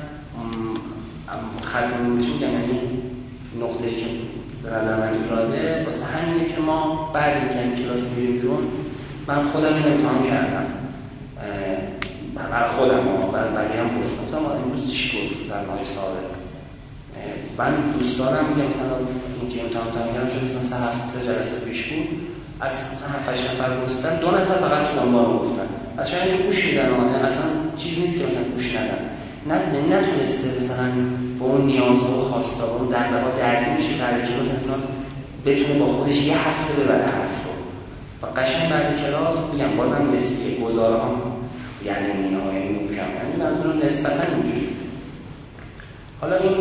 خدمون میشه، یعنی نقطه‌ای که به نظر من ایراده واسه همینه که ما بعد اینکه این کلاس میریم بیرون، من خودم این امتحان کردم برای خودم و برای هم پرستم امروز چی گفت در آیه صابر. من دوستانم میگم مثلا اینکه امتحان کردم شد مثلا سه هفته سه جلسه پیش بود، از مثلا هفت هشت نفر پرستم، دو نفر فقط تو عنوان گفتن، بچه‌ها این گوش میدن، اصلا چیز نیست که مثلا گوش ندن، نه نتونسته مثلا با اون نیاز و خواستا و اون دغدغه‌ها درگیر بشه بعد کلاس انسان بتونه با خودش یه هفته ببره حرف رو و قشنگ بعد کلاس میگم بازم مثلی گزاره هم یعنی نهایی محکم، یعنی منظورم نسبتا اینجوری. حالا این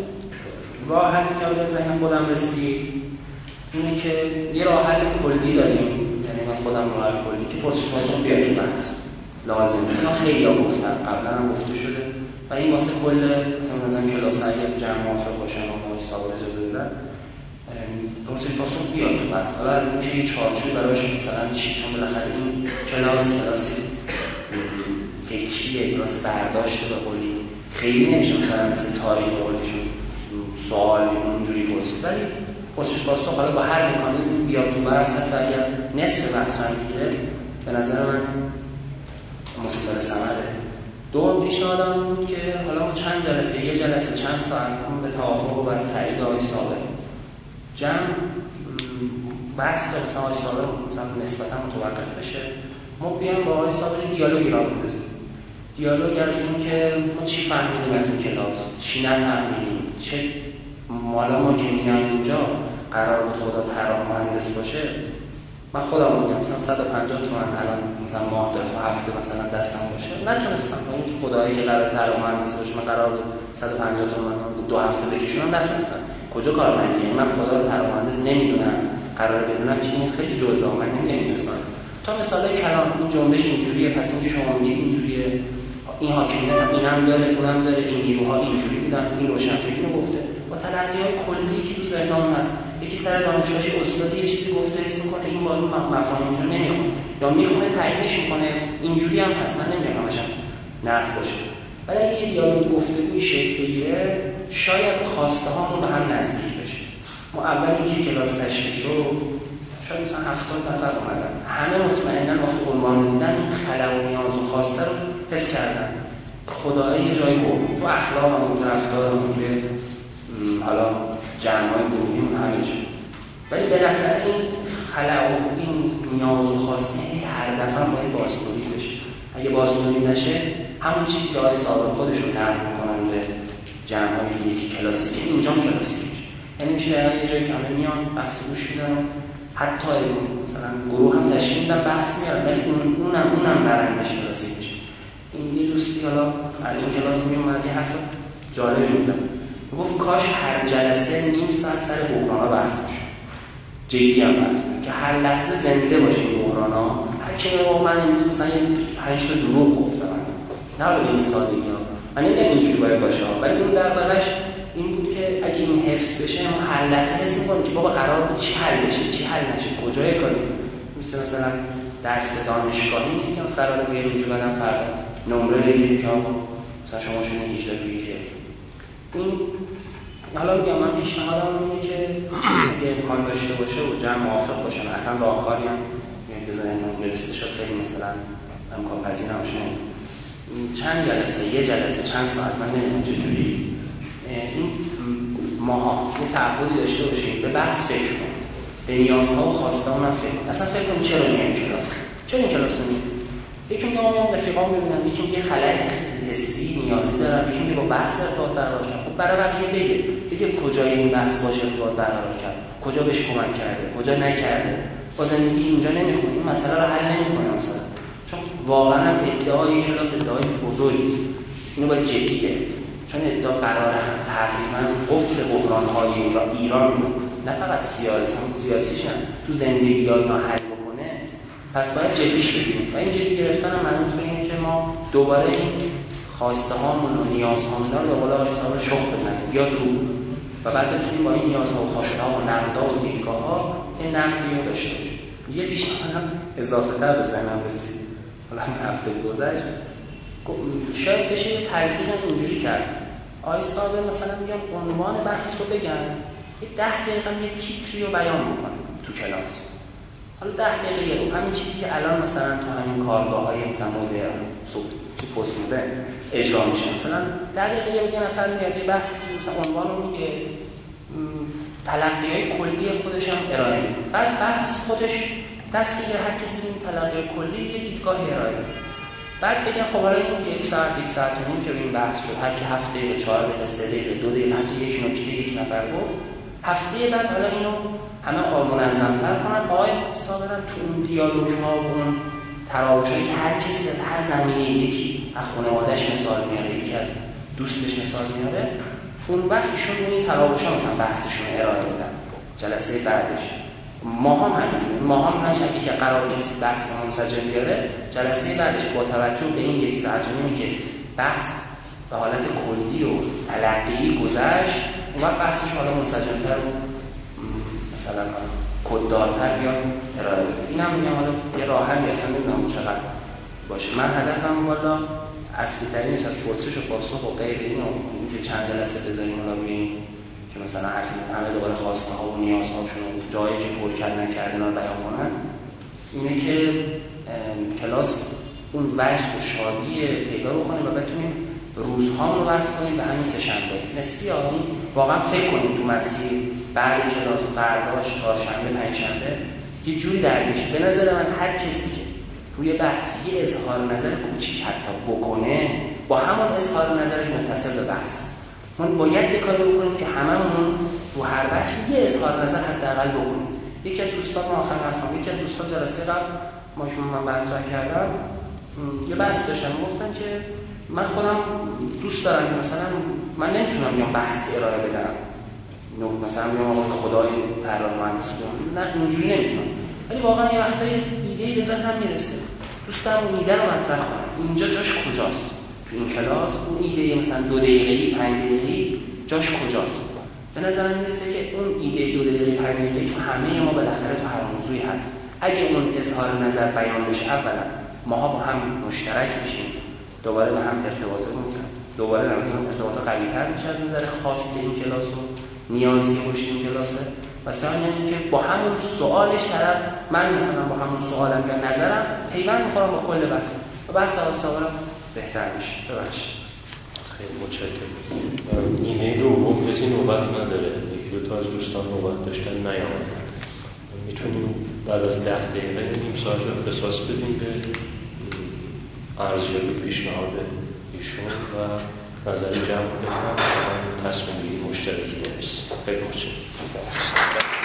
راه حلی که به ذهن خودم رسید اینه که یه راه حل کلی داریم، یعنی من خودم راه حل کلی که پرسش پاسخ بیاد تو بحث لازمه، اینا خیلی ها گفتن، قبلا هم گفته شده و این واسه کل مثلا مثلا کلاس اگه جمع موافق باشن و ما حساب اجازه بدن پرسش پاسخ بیاد تو بحث. حالا اینکه یه چارچوب براش مثلا چی، چون بالاخره این کلاس کلاسی فکریه، کلاس برداشت به قولی خیلی نمیشه مثلا مثل تاریخ به قولیشون سوال اونجوری پرسید، ولی پرسش پاسخ حالا با هر مکانیزم بیاد تو بحث، حتی اگر نصف بحث هم میگیره به نظر من مثمر ثمره. دوم پیشنهادم بود که حالا ما چند جلسه، یه جلسه چند ساعت هم به توافق و تایید آقای صابر جمع بحث مثلا آقای صابر مثلا نسبتا متوقف بشه، ما بیان با آقای صابر دیالوگی را بندازیم، دیالوگ از این که ما چی فهمیدیم از این کلاس، چی نفهمیدیم، چه مالا ما که میان اینجا قرار بود خدا طراح مهندس باشه. من خودم میگم مثلا صد و پنجاه تومن الان مثلا ماه دفعه هفته مثلا دستم باشه، نتونستم اون خدایی که قرار طراح مهندس باشه من قرار بود صد و پنجاه تومن دو هفته بکشونم، نتونستم. کجا کار من میگم من خدا رو طراح مهندس نمیدونم، قرار بدونم که این خیلی جزئیه، من نمیگم مثلا تا مثلا کلام این جنبش اینجوریه، پس اینکه شما میگید اینجوریه، این حاکمیت هم این هم داره، اون هم داره، این نیروها اینجوری بودن، این روشنفکری رو گفته با تلقی‌های کلی که تو ذهنم هست. یکی سر دانشگاهش استاد یه چیزی گفته حس می‌کنه این بالا مفاهیم اینجوری نمیخونه یا میخونه تاییدش می‌کنه، اینجوری هم هست، من نمیگم همش نقد باشه، ولی اگه یه دیالوگ گفتگوی شکل بگیره شاید خواسته هامون به هم نزدیک بشه. ما اول اینکه کلاس تشکیل رو شاید مثلا هفتاد نفر اومدن، همه مطمئناً وقتی عنوان دیدن این خلا و نیاز و خواسته رو حس کردن، خدایی یه جایی بود تو اخلاق هم تو رفتار هم توی حالا جمع‌های گروهی همه چی، ولی بالاخره این خلا و این نیاز و خواسته هر دفعه باید بازتولید بشه. اگه بازتولید نشه همون چیزی که آقای صابر خودشون نقل می‌کنن به جمع‌های یکی کلاسیک اینجا هم کلاسیک میشه، یعنی میشه یه جایی که همه میان بحث گوش میدن، حتی مثلا گروه هم تشکیل میدن بحث میارن، ولی اونم اونم برندش کلاسیک میشه. این یه دوستی حالا این کلاس میومد یه حرف جالبی میزد، گفت کاش هر جلسه نیم ساعت سر بحران‌ها بحث بشه، جدی هم بحث که هر لحظه زنده باشه این بحران‌ها. هر کی میگه من امروز مثلا پنج تا دروغ گفتم، نه به این سادگی ها، من نمیگم اینجوری باید باشه، ولی اون در واقعش این بود که اگه این حفظ بشه ما هر لحظه حس می‌کنیم که بابا قرار بود چی حل بشه، چی حل نشه، کجای کاری. مثل مثلا درس دانشگاهی نیست که از قرار بیاریم اینجوری بدن فردا نمره بگیریم که مثلا شما شونه هجده بگیرید. این حالا میگم من پیشنهادم اینه که یه امکان داشته باشه و جمع موافق باشن، اصلا راهکاری هم بزنن نوشته شد خیلی مثلا امکان پذیر نباشه، چند جلسه، یه جلسه، چند ساعت، من نمیدونم چجوری این ماها یه تعهدی داشته باشیم به بحث فکر کنیم، به نیازها و خواسته ها فکر کنیم. اصلا فکر کنیم چرا میایم کلاس، چرا این کلاس رو میایم. یکی میگه ما میام رفیقام ببینم، یکی میگه خلای حسی نیازی دارم، یکی میگه با بحث ارتباط برقرار کنم. خب برای بقیه بگه بگه کجای این بحث باشه ارتباط برقرار کرد، کجا بهش کمک کرده، کجا نکرده. با زندگی اینجا نمیخونه این مسئله رو حل نمیکنه مثلا، چون واقعا هم ادعای کلاس ادعای بزرگی است، اینو باید جدی گرفت، چون ادعا قراره هم تقریبا قفل بحران‌های ایران نه فقط سیاسی سیاسیش هم تو زندگی‌های ما حل بکنه، پس باید جدیش بگیریم. و این جدی گرفتن هم منوط به اینه که ما دوباره این خواسته هامون و نیاز هامون رو به قول آقای صاحب شخ بزنیم بیاد رو، و بعد بتونیم با این نیازها و خواسته ها و نقدها و دیدگاه‌ها این نقدی رو داشته باشیم. یه پیشنهادم اضافه تر به ذهنم رسید، حالا هفته گذشت شاید بشه یه تلفیق اینجوری کرد، آقای صاحب مثلا میگم عنوان بحث رو بگن، یه ده دقیقه یه تیتری رو بیان بکنن تو کلاس، حالا ده دقیقه یه همین چیزی که الان مثلا تو همین کارگاه‌های مثلا مدرن صبح تو پست مدرن اجرا میشه، مثلا ده دقیقه یه نفر میاد یه بحثی مثلا عنوان رو میگه، تلقی‌های کلی خودش هم ارائه میده، بعد بحث خودش دست میگیره هر کسی این تلقی‌های کلی یه دیدگاه ارائه میده، بعد بگن خب حالا این یک ساعت یک ساعت و نیم که این بحث شد، هر کی هفت دقیقه چهار دقیقه سه دقیقه دو دقیقه حتی یک نکته یک نفر گفت، هفته بعد حالا اینو همه منظم‌تر کنن، آقای صابرم تو اون دیالوگ‌ها و اون تراوشایی که هر کسی از هر زمینه یکی از خانواده‌اش مثال میاره، یکی از دوستش مثال میاره، اون وقت ایشون این تراوش‌ها مثلا بحثشون ارائه بدن جلسه بعدش. ما هم همینجور، ما هم همین اگه که قرار کسی بحث ما منسجم بیاره، جلسه بعدش با توجه به این یک ساعت و نیمی که بحث به حالت کلی و تلقی گذشت، اون وقت بحثش حالا منسجم‌تر و مثلا کددارتر بیان ارائه بده. این هم میگم حالا یه راه حلی اصلا نمیدونم چقدر باشه. من هدفم والا اصلی ترینش از پرسش و پاسخ و غیر این و اینکه چند جلسه بذاریم حالا روی که مثلا همه دوباره خواسته ها و نیاز هاشون جایی که پر کرد نکردن رو بیان کنن، اینه که کلاس اون وجه و شادی پیدا بکنیم و بتونیم روزهامون رو وصل کنیم به همین سه شنبه نسبی آن واقعا فکر کنیم تو مسیر بعد کلاس فرداش چهارشنبه پنجشنبه یه جوری درگیش. به نظر من هر کسی که روی بحث یه اظهار نظر کوچیک حتی بکنه، با همون اظهار نظرش متصل به بحث، من باید یه کاری بکنیم که هممون تو هر بحث یه اظهار نظر حداقل بکنیم. یکی از دوستان ما آخر رفتم، یکی از دوستان جلسه قبل ما که من مطرح کردم یه بحث داشتم، گفتن که من خودم دوست دارم که مثلا من نمیتونم بیام بحث ارائه بدم، مثلا میگم خدای طراح مهندس کنم، نه اونجوری نمیتونم، ولی واقعا یه وقتایی ایده به ذهنم میرسه، دوست دارم اون ایده رو مطرح کنم. اینجا جاش کجاست؟ تو این کلاس اون ایده مثلا دو دقیقه‌ای پنج دقیقه‌ای جاش کجاست؟ به نظر من میرسه که اون ایده دو دقیقه‌ای پنج دقیقه‌ای تو همه ما بالاخره تو هر موضوعی هست. اگه اون اظهار نظر بیان بشه، اولا ماها با هم مشترک میشیم، دوباره به هم ارتباطمون دوباره ارتباط قوی‌تر میشه از نظر خواست این کلاس و نیازی پشت این کلاسه. و ثانیاً اینکه با همون سوالش طرف، من مثلا با همون سوالم یا نظرم پیوند می‌خورم با کل بحث و بحث سوالم بهتر میشه. ببخشید. خیلی متشکرم. ایمیل دوم کسی نوبت نداره، یکی دو تا از دوستان نوبت داشتن نیامدن. میتونیم بعد از ده دقیقه نیم ساعت اختصاص بدیم به ارزیابی پیشنهاد ایشون و نظر جمع بکنم، مثلا تصمیم گیری مشترکی درست. خیلی متشکرم.